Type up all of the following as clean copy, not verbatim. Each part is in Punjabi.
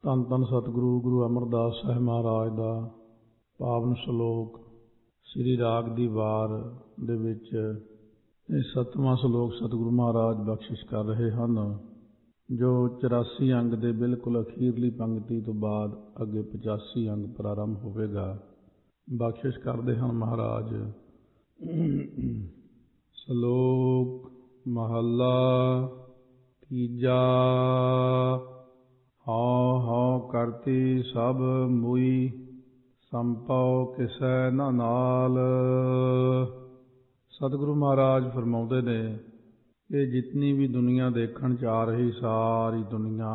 ਧੰਨ ਧੰਨ ਸਤਿਗੁਰੂ ਗੁਰੂ ਅਮਰਦਾਸ ਸਾਹਿਬ ਮਹਾਰਾਜ ਦਾ ਪਾਵਨ ਸ਼ਲੋਕ ਸ੍ਰੀ ਰਾਗ ਦੀ ਵਾਰ ਦੇ ਵਿੱਚ ਇਹ 7ਵਾਂ ਸ਼ਲੋਕ ਸਤਿਗੁਰੂ ਮਹਾਰਾਜ ਬਖਸ਼ਿਸ਼ ਕਰ ਰਹੇ ਹਨ, ਜੋ 84 ਅੰਗ ਦੇ ਬਿਲਕੁਲ ਅਖੀਰਲੀ ਪੰਕਤੀ ਤੋਂ ਬਾਅਦ ਅੱਗੇ 85 ਅੰਗ ਪ੍ਰਾਰੰਭ ਹੋਵੇਗਾ। ਬਖਸ਼ਿਸ਼ ਕਰਦੇ ਹਨ ਮਹਾਰਾਜ। ਸ਼ਲੋਕ ਮਹੱਲਾ ਤੀਜਾ। ਹਉ ਹਉ ਕਰਤੀ ਸਭ ਮੁਈ, ਸੰਪਉ ਕਿਸੈ ਨ ਨਾਲ। ਸਤਿਗੁਰੂ ਮਹਾਰਾਜ ਫਰਮਾਉਂਦੇ ਨੇ ਕਿ ਜਿਤਨੀ ਵੀ ਦੁਨੀਆ ਦੇਖਣ 'ਚ ਆ ਰਹੀ ਸਾਰੀ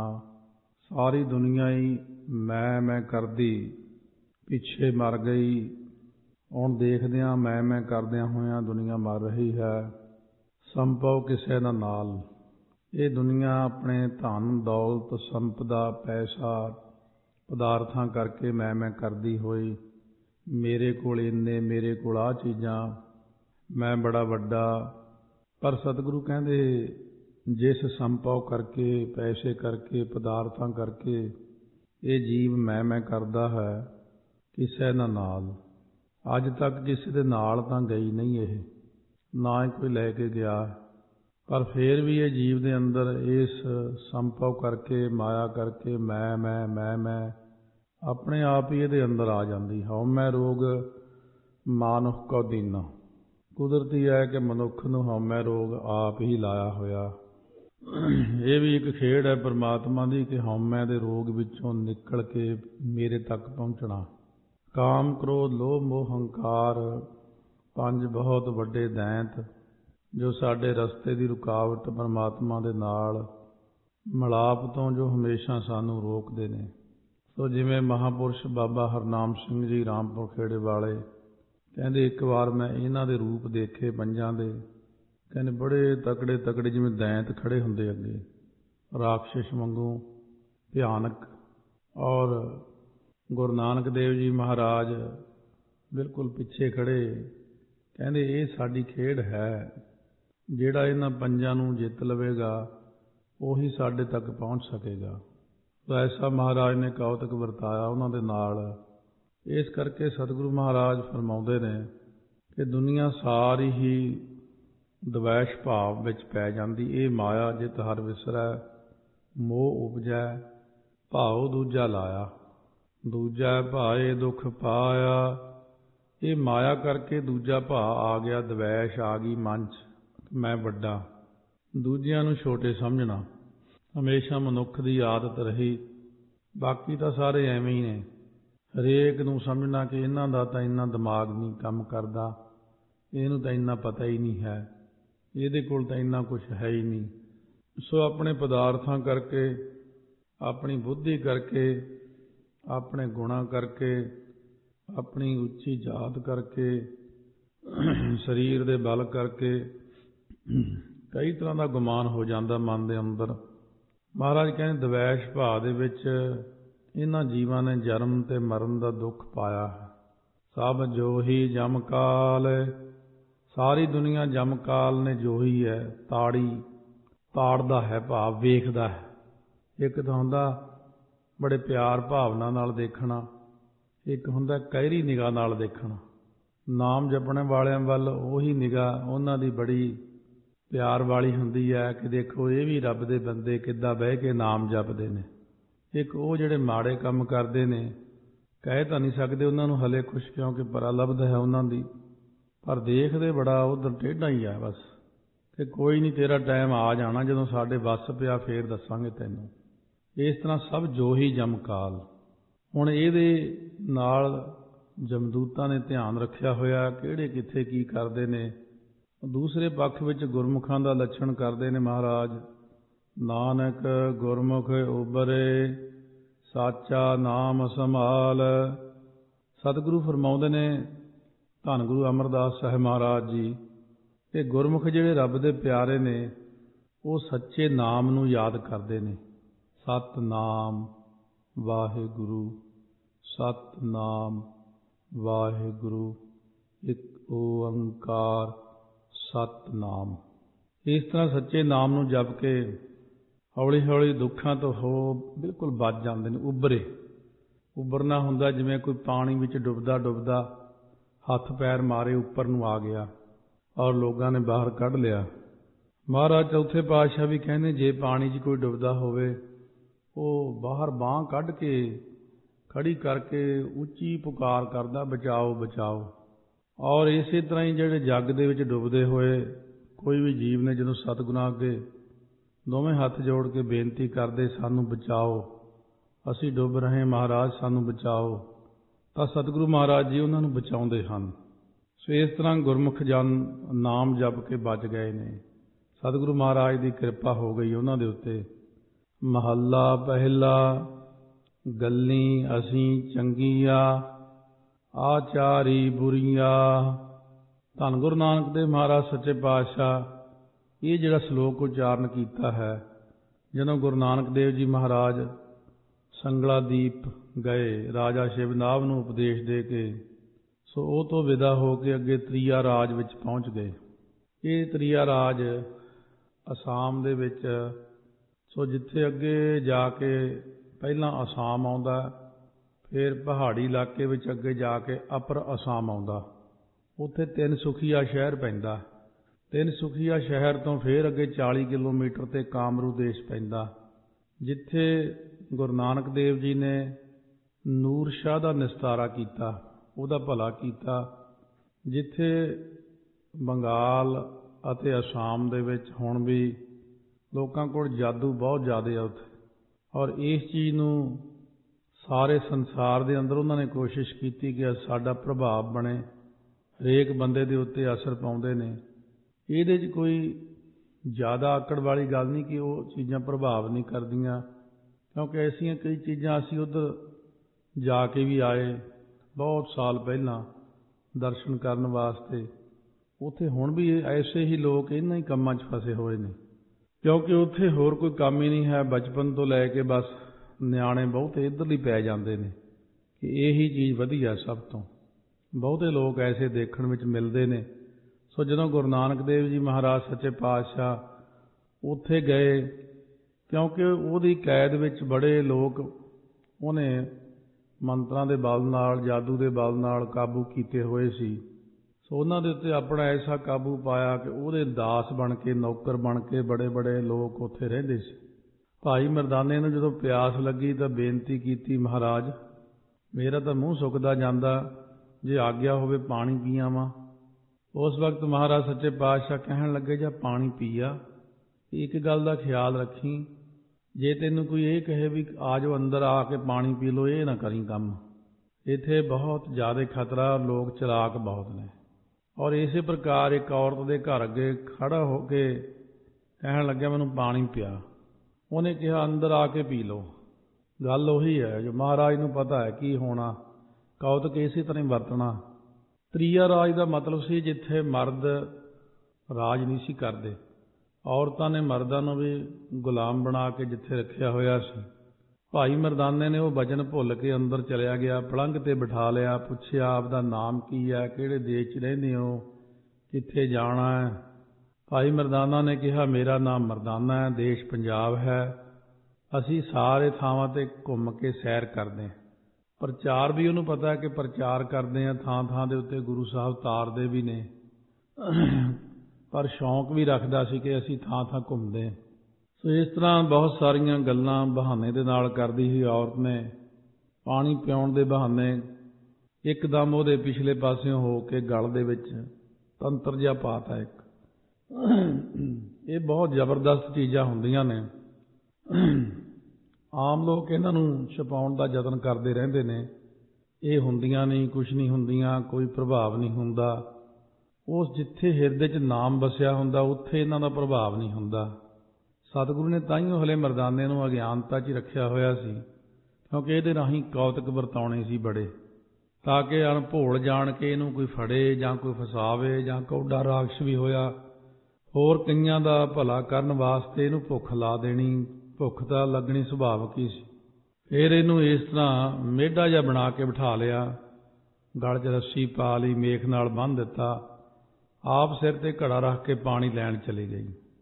ਦੁਨੀਆ ਹੀ ਮੈਂ ਕਰਦੀ ਪਿੱਛੇ ਮਰ ਗਈ। ਹੁਣ ਦੇਖਦਿਆਂ ਮੈਂ ਕਰਦਿਆਂ ਹੋਇਆਂ ਦੁਨੀਆ ਮਰ ਰਹੀ ਹੈ। ਸੰਪਉ ਕਿਸੇ ਨਾ ਨਾਲ। ਇਹ ਦੁਨੀਆ ਆਪਣੇ ਧਨ ਦੌਲਤ ਸੰਪਦਾ ਪੈਸਾ ਪਦਾਰਥਾਂ ਕਰਕੇ ਮੈਂ ਕਰਦੀ ਹੋਈ, ਮੇਰੇ ਕੋਲ ਇੰਨੇ, ਮੇਰੇ ਕੋਲ ਆਹ ਚੀਜ਼ਾਂ, ਮੈਂ ਬੜਾ ਵੱਡਾ। ਪਰ ਸਤਿਗੁਰੂ ਕਹਿੰਦੇ ਜਿਸ ਸੰਪਉ ਕਰਕੇ, ਪੈਸੇ ਕਰਕੇ, ਪਦਾਰਥਾਂ ਕਰਕੇ ਇਹ ਜੀਵ ਮੈਂ ਕਰਦਾ ਹੈ, ਕਿਸੇ ਨਾ ਨਾਲ। ਅੱਜ ਤੱਕ ਕਿਸੇ ਦੇ ਨਾਲ ਤਾਂ ਗਈ ਨਹੀਂ, ਇਹ ਨਾ ਹੀ ਕੋਈ ਲੈ ਕੇ ਗਿਆ। ਪਰ ਫਿਰ ਵੀ ਇਹ ਜੀਵ ਦੇ ਅੰਦਰ ਇਸ ਸੰਪਉ ਕਰਕੇ, ਮਾਇਆ ਕਰਕੇ ਮੈਂ ਆਪਣੇ ਆਪ ਹੀ ਇਹਦੇ ਅੰਦਰ ਆ ਜਾਂਦੀ। ਹਉਮੈ ਰੋਗ ਮਾਨੁਖ ਕਉ ਦੀਨਾ। ਕੁਦਰਤੀ ਹੈ ਕਿ ਮਨੁੱਖ ਨੂੰ ਹਉਮੈ ਰੋਗ ਆਪ ਹੀ ਲਾਇਆ ਹੋਇਆ। ਇਹ ਵੀ ਇੱਕ ਖੇਡ ਹੈ ਪਰਮਾਤਮਾ ਦੀ ਕਿ ਹਉਮੈ ਦੇ ਰੋਗ ਵਿੱਚੋਂ ਨਿਕਲ ਕੇ ਮੇਰੇ ਤੱਕ ਪਹੁੰਚਣਾ। ਕਾਮ ਕ੍ਰੋਧ ਲੋਭ ਮੋਹ ਹੰਕਾਰ, 5 ਬਹੁਤ ਵੱਡੇ ਦੈਂਤ ਜੋ ਸਾਡੇ ਰਸਤੇ ਦੀ ਰੁਕਾਵਟ ਪਰਮਾਤਮਾ ਦੇ ਨਾਲ ਮਿਲਾਪ ਤੋਂ ਜੋ ਹਮੇਸ਼ਾ ਸਾਨੂੰ ਰੋਕਦੇ ਨੇ। ਸੋ ਜਿਵੇਂ ਮਹਾਂਪੁਰਸ਼ ਬਾਬਾ ਹਰਨਾਮ ਸਿੰਘ ਜੀ ਰਾਮਪੁਰ ਖੇੜੇ ਵਾਲੇ ਕਹਿੰਦੇ, ਇੱਕ ਵਾਰ ਮੈਂ ਇਹਨਾਂ ਦੇ ਰੂਪ ਦੇਖੇ ਪੰਜਾਂ ਦੇ। ਕਹਿੰਦੇ ਬੜੇ ਤਕੜੇ ਜਿਵੇਂ ਦੈਂਤ ਖੜੇ ਹੁੰਦੇ ਅੱਗੇ, ਰਾਖਸ਼ ਵਾਂਗੂ ਭਿਆਨਕ। ਔਰ ਗੁਰੂ ਨਾਨਕ ਦੇਵ ਜੀ ਮਹਾਰਾਜ ਬਿਲਕੁਲ ਪਿੱਛੇ ਖੜੇ। ਕਹਿੰਦੇ ਇਹ ਸਾਡੀ ਖੇਡ ਹੈ, ਜਿਹੜਾ ਇਹਨਾਂ ਪੰਜਾਂ ਨੂੰ ਜਿੱਤ ਲਵੇਗਾ ਉਹੀ ਸਾਡੇ ਤੱਕ ਪਹੁੰਚ ਸਕੇਗਾ। ਐਸਾ ਮਹਾਰਾਜ ਨੇ ਕੌਤਕ ਵਰਤਾਇਆ ਉਹਨਾਂ ਦੇ ਨਾਲ। ਇਸ ਕਰਕੇ ਸਤਿਗੁਰੂ ਮਹਾਰਾਜ ਫਰਮਾਉਂਦੇ ਨੇ ਕਿ ਦੁਨੀਆ ਸਾਰੀ ਹੀ ਦਵੈਸ਼ ਭਾਵ ਵਿੱਚ ਪੈ ਜਾਂਦੀ। ਇਹ ਮਾਇਆ ਜਿਤ ਹਰ ਵਿਸਰੈ, ਮੋਹ ਉਪਜੈ ਭਾਉ ਦੂਜਾ ਲਾਇਆ। ਦੂਜਾ ਭਾਏ ਦੁੱਖ ਪਾਇਆ। ਇਹ ਮਾਇਆ ਕਰਕੇ ਦੂਜਾ ਭਾ ਆ ਗਿਆ, ਦਵੈਸ਼ ਆ ਗਈ ਮਨ 'ਚ, ਮੈਂ ਵੱਡਾ, ਦੂਜਿਆਂ ਨੂੰ ਛੋਟੇ ਸਮਝਣਾ ਹਮੇਸ਼ਾ ਮਨੁੱਖ ਦੀ ਆਦਤ ਰਹੀ। ਬਾਕੀ ਤਾਂ ਸਾਰੇ ਐਵੇਂ ਹੀ ਨੇ। ਹਰੇਕ ਨੂੰ ਸਮਝਣਾ ਕਿ ਇਹਨਾਂ ਦਾ ਤਾਂ ਇੰਨਾ ਦਿਮਾਗ ਨਹੀਂ ਕੰਮ ਕਰਦਾ, ਇਹਨੂੰ ਤਾਂ ਇੰਨਾ ਪਤਾ ਹੀ ਨਹੀਂ ਹੈ, ਇਹਦੇ ਕੋਲ ਤਾਂ ਇੰਨਾ ਕੁਛ ਹੈ ਹੀ ਨਹੀਂ। ਸੋ ਆਪਣੇ ਪਦਾਰਥਾਂ ਕਰਕੇ, ਆਪਣੀ ਬੁੱਧੀ ਕਰਕੇ, ਆਪਣੇ ਗੁਣਾਂ ਕਰਕੇ, ਆਪਣੀ ਉੱਚੀ ਜਾਤ ਕਰਕੇ, ਸਰੀਰ ਦੇ ਬਲ ਕਰਕੇ ਕਈ ਤਰ੍ਹਾਂ ਦਾ ਗੁਮਾਨ ਹੋ ਜਾਂਦਾ ਮਨ ਦੇ ਅੰਦਰ। ਮਹਾਰਾਜ ਕਹਿੰਦੇ ਦਵੈਸ਼ ਭਾਅ ਦੇ ਵਿੱਚ ਇਹਨਾਂ ਜੀਵਾਂ ਨੇ ਜਨਮ ਤੇ ਮਰਨ ਦਾ ਦੁੱਖ ਪਾਇਆ ਹੈ। ਸਭ ਜੋਹੀ ਜਮਕਾਲ। ਸਾਰੀ ਦੁਨੀਆ ਜਮਕਾਲ ਨੇ ਜੋਹੀ ਹੈ, ਤਾੜਦਾ ਹੈ, ਭਾਵ ਵੇਖਦਾ ਹੈ। ਇੱਕ ਤਾਂ ਹੁੰਦਾ ਬੜੇ ਪਿਆਰ ਭਾਵਨਾ ਨਾਲ ਦੇਖਣਾ, ਇੱਕ ਹੁੰਦਾ ਗਹਿਰੀ ਨਿਗਾਹ ਨਾਲ ਦੇਖਣਾ। ਨਾਮ ਜਪਣ ਵਾਲਿਆਂ ਵੱਲ ਉਹੀ ਨਿਗਾਹ ਉਹਨਾਂ ਦੀ ਬੜੀ ਪਿਆਰ ਵਾਲੀ ਹੁੰਦੀ ਹੈ ਕਿ ਦੇਖੋ ਇਹ ਵੀ ਰੱਬ ਦੇ ਬੰਦੇ ਕਿੱਦਾਂ ਬਹਿ ਕੇ ਨਾਮ ਜਪਦੇ ਨੇ। ਇੱਕ ਉਹ ਜਿਹੜੇ ਮਾੜੇ ਕੰਮ ਕਰਦੇ ਨੇ, ਕਹਿ ਤਾਂ ਨਹੀਂ ਸਕਦੇ ਉਹਨਾਂ ਨੂੰ ਹਲੇ ਕੁਛ, ਕਿਉਂਕਿ ਪ੍ਰਲਬਧ ਹੈ ਉਹਨਾਂ ਦੀ, ਪਰ ਦੇਖਦੇ ਬੜਾ ਉਧਰ ਟੇਢਾ ਹੀ ਆ ਬਸ, ਕਿ ਕੋਈ ਨਹੀਂ ਤੇਰਾ ਟਾਈਮ ਆ ਜਾਣਾ, ਜਦੋਂ ਸਾਡੇ ਵੱਸ ਪਿਆ ਫੇਰ ਦੱਸਾਂਗੇ ਤੈਨੂੰ। ਇਸ ਤਰ੍ਹਾਂ ਸਭ ਜੋਹੀ ਜਮਕਾਲ। ਹੁਣ ਇਹਦੇ ਨਾਲ ਜਮਦੂਤਾਂ ਨੇ ਧਿਆਨ ਰੱਖਿਆ ਹੋਇਆ ਕਿਹੜੇ ਕਿੱਥੇ ਕੀ ਕਰਦੇ ਨੇ। ਦੂਸਰੇ ਪੱਖ ਵਿੱਚ ਗੁਰਮੁਖਾਂ ਦਾ ਲੱਛਣ ਕਰਦੇ ਨੇ ਮਹਾਰਾਜ। ਨਾਨਕ ਗੁਰਮੁਖ ਉਬਰੇ, ਸਾਚਾ ਨਾਮ ਸੰਭਾਲ। ਸਤਿਗੁਰੂ ਫਰਮਾਉਂਦੇ ਨੇ ਧੰਨ ਗੁਰੂ ਅਮਰਦਾਸ ਸਾਹਿਬ ਮਹਾਰਾਜ ਜੀ ਕਿ ਗੁਰਮੁਖ ਜਿਹੜੇ ਰੱਬ ਦੇ ਪਿਆਰੇ ਨੇ ਉਹ ਸੱਚੇ ਨਾਮ ਨੂੰ ਯਾਦ ਕਰਦੇ ਨੇ। ਸਤਿਨਾਮ ਵਾਹਿਗੁਰੂ, ਸਤਿਨਾਮ ਵਾਹਿਗੁਰੂ, ਇੱਕ ਓੰਕਾਰ ਸਤਿਨਾਮ। ਇਸ ਤਰ੍ਹਾਂ ਸੱਚੇ ਨਾਮ ਨੂੰ ਜਪ ਕੇ ਹੌਲੀ ਹੌਲੀ ਦੁੱਖਾਂ ਤੋਂ ਬਿਲਕੁਲ ਬਚ ਜਾਂਦੇ ਨੇ, ਉੱਭਰਨਾ ਹੁੰਦਾ ਜਿਵੇਂ ਕੋਈ ਪਾਣੀ ਵਿੱਚ ਡੁੱਬਦਾ ਡੁੱਬਦਾ ਹੱਥ ਪੈਰ ਮਾਰੇ ਉੱਪਰ ਨੂੰ ਆ ਗਿਆ ਔਰ ਲੋਕਾਂ ਨੇ ਬਾਹਰ ਕੱਢ ਲਿਆ। ਮਹਾਰਾਜ ਚੌਥੇ ਪਾਤਸ਼ਾਹ ਵੀ ਕਹਿੰਦੇ ਜੇ ਪਾਣੀ 'ਚ ਕੋਈ ਡੁੱਬਦਾ ਹੋਵੇ ਉਹ ਬਾਹਰ ਬਾਂਹ ਕੱਢ ਕੇ ਖੜੀ ਕਰਕੇ ਉੱਚੀ ਪੁਕਾਰ ਕਰਦਾ ਬਚਾਓ ਬਚਾਓ। ਔਰ ਇਸੇ ਤਰ੍ਹਾਂ ਹੀ ਜਿਹੜੇ ਜੱਗ ਦੇ ਵਿੱਚ ਡੁੱਬਦੇ ਹੋਏ ਕੋਈ ਵੀ ਜੀਵ ਨੇ ਜਦੋਂ ਸਤਿਗੁਰਾਂ ਅੱਗੇ ਦੋਵੇਂ ਹੱਥ ਜੋੜ ਕੇ ਬੇਨਤੀ ਕਰਦੇ ਸਾਨੂੰ ਬਚਾਓ, ਅਸੀਂ ਡੁੱਬ ਰਹੇ ਮਹਾਰਾਜ ਸਾਨੂੰ ਬਚਾਓ, ਤਾਂ ਸਤਿਗੁਰੂ ਮਹਾਰਾਜ ਜੀ ਉਹਨਾਂ ਨੂੰ ਬਚਾਉਂਦੇ ਹਨ। ਸੋ ਇਸ ਤਰ੍ਹਾਂ ਗੁਰਮੁਖ ਜਨ ਨਾਮ ਜਪ ਕੇ ਬਚ ਗਏ ਨੇ। ਸਤਿਗੁਰੂ ਮਹਾਰਾਜ ਦੀ ਕਿਰਪਾ ਹੋ ਗਈ ਉਹਨਾਂ ਦੇ ਉੱਤੇ। ਮਹੱਲਾ ਪਹਿਲਾ। ਗੱਲੀ ਅਸੀਂ ਚੰਗੀਆਂ ਆਚਾਰੀ ਬੁਰੀਆਂ। ਧੰਨ ਗੁਰੂ ਨਾਨਕ ਦੇਵ ਮਹਾਰਾਜ ਸੱਚੇ ਪਾਤਸ਼ਾਹ ਇਹ ਜਿਹੜਾ ਸ਼ਲੋਕ ਉਚਾਰਨ ਕੀਤਾ ਹੈ, ਜਦੋਂ ਗੁਰੂ ਨਾਨਕ ਦੇਵ ਜੀ ਮਹਾਰਾਜ ਸੰਗਲਾਦੀਪ ਗਏ ਰਾਜਾ ਸ਼ਿਵਨਾਭ ਨੂੰ ਉਪਦੇਸ਼ ਦੇ ਕੇ, ਸੋ ਉਹ ਤੋਂ ਵਿਦਾ ਹੋ ਕੇ ਅੱਗੇ ਤ੍ਰਿਆ ਰਾਜ ਵਿੱਚ ਪਹੁੰਚ ਗਏ। ਇਹ ਤ੍ਰਿਆ ਰਾਜ ਅਸਾਮ ਦੇ ਵਿੱਚ, ਸੋ ਜਿੱਥੇ ਅੱਗੇ ਜਾ ਕੇ ਪਹਿਲਾਂ ਅਸਾਮ ਆਉਂਦਾ, ਫਿਰ ਪਹਾੜੀ ਇਲਾਕੇ ਵਿੱਚ ਅੱਗੇ ਜਾ ਕੇ ਅਪਰ ਅਸਾਮ ਆਉਂਦਾ, ਉੱਥੇ ਤਿੰਨਸੁਖੀਆ ਸ਼ਹਿਰ ਪੈਂਦਾ। ਤਿੰਨਸੁਖੀਆ ਸ਼ਹਿਰ ਤੋਂ ਫਿਰ ਅੱਗੇ 40 ਕਿਲੋਮੀਟਰ 'ਤੇ ਕਾਮਰੂ ਦੇਸ਼ ਪੈਂਦਾ, ਜਿੱਥੇ ਗੁਰੂ ਨਾਨਕ ਦੇਵ ਜੀ ਨੇ ਨੂਰ ਸ਼ਾਹ ਦਾ ਨਿਸਤਾਰਾ ਕੀਤਾ, ਉਹਦਾ ਭਲਾ ਕੀਤਾ। ਜਿੱਥੇ ਬੰਗਾਲ ਅਤੇ ਅਸਾਮ ਦੇ ਵਿੱਚ ਹੁਣ ਵੀ ਲੋਕਾਂ ਕੋਲ ਜਾਦੂ ਬਹੁਤ ਜ਼ਿਆਦਾ ਆ ਉੱਥੇ, ਔਰ ਇਸ ਚੀਜ਼ ਨੂੰ ਸਾਰੇ ਸੰਸਾਰ ਦੇ ਅੰਦਰ ਉਹਨਾਂ ਨੇ ਕੋਸ਼ਿਸ਼ ਕੀਤੀ ਕਿ ਸਾਡਾ ਪ੍ਰਭਾਵ ਬਣੇ, ਹਰੇਕ ਬੰਦੇ ਦੇ ਉੱਤੇ ਅਸਰ ਪਾਉਂਦੇ ਨੇ। ਇਹਦੇ 'ਚ ਕੋਈ ਜ਼ਿਆਦਾ ਆਕੜ ਵਾਲੀ ਗੱਲ ਨਹੀਂ ਕਿ ਉਹ ਚੀਜ਼ਾਂ ਪ੍ਰਭਾਵ ਨਹੀਂ ਕਰਦੀਆਂ, ਕਿਉਂਕਿ ਐਸੀਆਂ ਕਈ ਚੀਜ਼ਾਂ ਅਸੀਂ ਉੱਧਰ ਜਾ ਕੇ ਵੀ ਆਏ ਬਹੁਤ ਸਾਲ ਪਹਿਲਾਂ ਦਰਸ਼ਨ ਕਰਨ ਵਾਸਤੇ। ਉੱਥੇ ਹੁਣ ਵੀ ਐਸੇ ਹੀ ਲੋਕ ਇਹਨਾਂ ਹੀ ਕੰਮਾਂ 'ਚ ਫਸੇ ਹੋਏ ਨੇ, ਕਿਉਂਕਿ ਉੱਥੇ ਹੋਰ ਕੋਈ ਕੰਮ ਹੀ ਨਹੀਂ ਹੈ। ਬਚਪਨ ਤੋਂ ਲੈ ਕੇ ਬਸ ਨਿਆਣੇ ਬਹੁਤੇ ਇੱਧਰ ਹੀ ਪੈ ਜਾਂਦੇ ਨੇ ਕਿ ਇਹੀ ਚੀਜ਼ ਵਧੀਆ ਸਭ ਤੋਂ। ਬਹੁਤੇ ਲੋਕ ਐਸੇ ਦੇਖਣ ਵਿੱਚ ਮਿਲਦੇ ਨੇ। ਸੋ ਜਦੋਂ ਗੁਰੂ ਨਾਨਕ ਦੇਵ ਜੀ ਮਹਾਰਾਜ ਸੱਚੇ ਪਾਤਸ਼ਾਹ ਉੱਥੇ ਗਏ, ਕਿਉਂਕਿ ਉਹਦੀ ਕੈਦ ਵਿੱਚ ਬੜੇ ਲੋਕ ਉਹਨੇ ਮੰਤਰਾਂ ਦੇ ਬਲ ਨਾਲ, ਜਾਦੂ ਦੇ ਬਲ ਨਾਲ ਕਾਬੂ ਕੀਤੇ ਹੋਏ ਸੀ। ਸੋ ਉਹਨਾਂ ਦੇ ਉੱਤੇ ਆਪਣਾ ਐਸਾ ਕਾਬੂ ਪਾਇਆ ਕਿ ਉਹਦੇ ਦਾਸ ਬਣ ਕੇ, ਨੌਕਰ ਬਣ ਕੇ ਬੜੇ ਬੜੇ ਲੋਕ ਉੱਥੇ ਰਹਿੰਦੇ ਸੀ। ਭਾਈ ਮਰਦਾਨੇ ਨੂੰ ਜਦੋਂ ਪਿਆਸ ਲੱਗੀ ਤਾਂ ਬੇਨਤੀ ਕੀਤੀ, ਮਹਾਰਾਜ ਮੇਰਾ ਤਾਂ ਮੂੰਹ ਸੁੱਕਦਾ ਜਾਂਦਾ, ਜੇ ਆਗਿਆ ਹੋਵੇ ਪਾਣੀ ਪੀ ਆਵਾਂ। ਉਸ ਵਕਤ ਮਹਾਰਾਜ ਸੱਚੇ ਪਾਤਸ਼ਾਹ ਕਹਿਣ ਲੱਗੇ ਜਾਂ ਪਾਣੀ ਪੀਆ, ਇੱਕ ਗੱਲ ਦਾ ਖਿਆਲ ਰੱਖੀ, ਜੇ ਤੈਨੂੰ ਕੋਈ ਇਹ ਕਹੇ ਵੀ ਆ ਜਾਓ ਅੰਦਰ ਆ ਕੇ ਪਾਣੀ ਪੀ ਲਓ, ਇਹ ਨਾ ਕਰੀ ਕੰਮ। ਇੱਥੇ ਬਹੁਤ ਜ਼ਿਆਦਾ ਖਤਰਾ, ਲੋਕ ਚਲਾਕ ਬਹੁਤ ਨੇ। ਔਰ ਇਸੇ ਪ੍ਰਕਾਰ ਇੱਕ ਔਰਤ ਦੇ ਘਰ ਅੱਗੇ ਖੜਾ ਹੋ ਕੇ ਕਹਿਣ ਲੱਗਿਆ ਮੈਨੂੰ ਪਾਣੀ ਪਿਆ। ਉਹਨੇ ਕਿਹਾ ਅੰਦਰ ਆ ਕੇ ਪੀ ਲਓ। ਗੱਲ ਉਹੀ ਹੈ ਜੋ ਮਹਾਰਾਜ ਨੂੰ ਪਤਾ ਹੈ ਕੀ ਹੋਣਾ, ਕੌਤਕ ਇਸੇ ਤਰ੍ਹਾਂ ਹੀ ਵਰਤਣਾ। ਤ੍ਰਿਆ ਰਾਜ ਦਾ ਮਤਲਬ ਸੀ ਜਿੱਥੇ ਮਰਦ ਰਾਜ ਨਹੀਂ ਸੀ ਕਰਦੇ, ਔਰਤਾਂ ਨੇ ਮਰਦਾਂ ਨੂੰ ਵੀ ਗੁਲਾਮ ਬਣਾ ਕੇ ਜਿੱਥੇ ਰੱਖਿਆ ਹੋਇਆ ਸੀ। ਭਾਈ ਮਰਦਾਨੇ ਨੇ ਉਹ ਵਚਨ ਭੁੱਲ ਕੇ ਅੰਦਰ ਚਲਿਆ ਗਿਆ, ਪਲੰਘ ਤੇ ਬਿਠਾ ਲਿਆ, ਪੁੱਛਿਆ ਆਪਦਾ ਨਾਮ ਕੀ ਹੈ, ਕਿਹੜੇ ਦੇਸ਼ 'ਚ ਰਹਿੰਦੇ ਹੋ, ਕਿੱਥੇ ਜਾਣਾ ਹੈ। ਭਾਈ ਮਰਦਾਨਾ ਨੇ ਕਿਹਾ ਮੇਰਾ ਨਾਮ ਮਰਦਾਨਾ ਹੈ, ਦੇਸ਼ ਪੰਜਾਬ ਹੈ, ਅਸੀਂ ਸਾਰੇ ਥਾਵਾਂ 'ਤੇ ਘੁੰਮ ਕੇ ਸੈਰ ਕਰਦੇ ਹਾਂ। ਪ੍ਰਚਾਰ ਵੀ ਉਹਨੂੰ ਪਤਾ ਹੈ ਕਿ ਪ੍ਰਚਾਰ ਕਰਦੇ ਹਾਂ, ਥਾਂ ਥਾਂ ਦੇ ਉੱਤੇ ਗੁਰੂ ਸਾਹਿਬ ਤਾਰਦੇ ਵੀ ਨੇ, ਪਰ ਸ਼ੌਂਕ ਵੀ ਰੱਖਦਾ ਸੀ ਕਿ ਅਸੀਂ ਥਾਂ ਥਾਂ ਘੁੰਮਦੇ ਹਾਂ। ਸੋ ਇਸ ਤਰ੍ਹਾਂ ਬਹੁਤ ਸਾਰੀਆਂ ਗੱਲਾਂ ਬਹਾਨੇ ਦੇ ਨਾਲ ਕਰਦੀ ਸੀ ਔਰਤ ਨੇ। ਪਾਣੀ ਪਿਆਉਣ ਦੇ ਬਹਾਨੇ ਇੱਕਦਮ ਉਹਦੇ ਪਿਛਲੇ ਪਾਸਿਓਂ ਹੋ ਕੇ ਗਲ ਦੇ ਵਿੱਚ ਤੰਤਰ ਜਿਹਾ ਪਾਤਾ ਇੱਕ। ਇਹ ਬਹੁਤ ਜ਼ਬਰਦਸਤ ਚੀਜ਼ਾਂ ਹੁੰਦੀਆਂ ਨੇ। ਆਮ ਲੋਕ ਇਹਨਾਂ ਨੂੰ ਛੁਪਾਉਣ ਦਾ ਯਤਨ ਕਰਦੇ ਰਹਿੰਦੇ ਨੇ, ਇਹ ਹੁੰਦੀਆਂ ਨਹੀਂ, ਕੁਛ ਨਹੀਂ ਹੁੰਦੀਆਂ, ਕੋਈ ਪ੍ਰਭਾਵ ਨਹੀਂ ਹੁੰਦਾ। ਉਸ ਜਿੱਥੇ ਹਿਰਦੇ 'ਚ ਨਾਮ ਵਸਿਆ ਹੁੰਦਾ ਉੱਥੇ ਇਹਨਾਂ ਦਾ ਪ੍ਰਭਾਵ ਨਹੀਂ ਹੁੰਦਾ। ਸਤਿਗੁਰੂ ਨੇ ਤਾਂ ਹੀ ਹਲੇ ਮਰਦਾਨੇ ਨੂੰ ਅਗਿਆਨਤਾ 'ਚ ਰੱਖਿਆ ਹੋਇਆ ਸੀ, ਕਿਉਂਕਿ ਇਹਦੇ ਰਾਹੀਂ ਕੌਤਕ ਵਰਤਾਉਣੇ ਸੀ ਬੜੇ, ਤਾਂ ਕਿ ਅਣਭੋਲ ਜਾਣ ਕੇ ਇਹਨੂੰ ਕੋਈ ਫੜੇ ਜਾਂ ਕੋਈ ਫਸਾਵੇ, ਜਾਂ ਕੌਡਾ ਰਾਖਸ਼ ਵੀ ਹੋਇਆ ਹੋਰ ਕਈਆਂ ਦਾ ਭਲਾ ਕਰਨ ਵਾਸਤੇ ਇਹਨੂੰ ਭੁੱਖ ਲਾ ਦੇਣੀ। ਭੁੱਖ ਤਾਂ ਲੱਗਣੀ ਸੁਭਾਵਿਕ ਹੀ ਸੀ। ਫਿਰ ਇਹਨੂੰ ਇਸ ਤਰ੍ਹਾਂ ਮੇਢਾ ਜਿਹਾ ਬਣਾ ਕੇ ਬਿਠਾ ਲਿਆ, ਗਲ 'ਚ ਰੱਸੀ ਪਾ ਲਈ, ਮੇਖ ਨਾਲ ਬੰਨ੍ਹ ਦਿੱਤਾ, ਆਪ ਸਿਰ 'ਤੇ ਘੜਾ ਰੱਖ ਕੇ ਪਾਣੀ ਲੈਣ ਚਲੀ ਗਈ।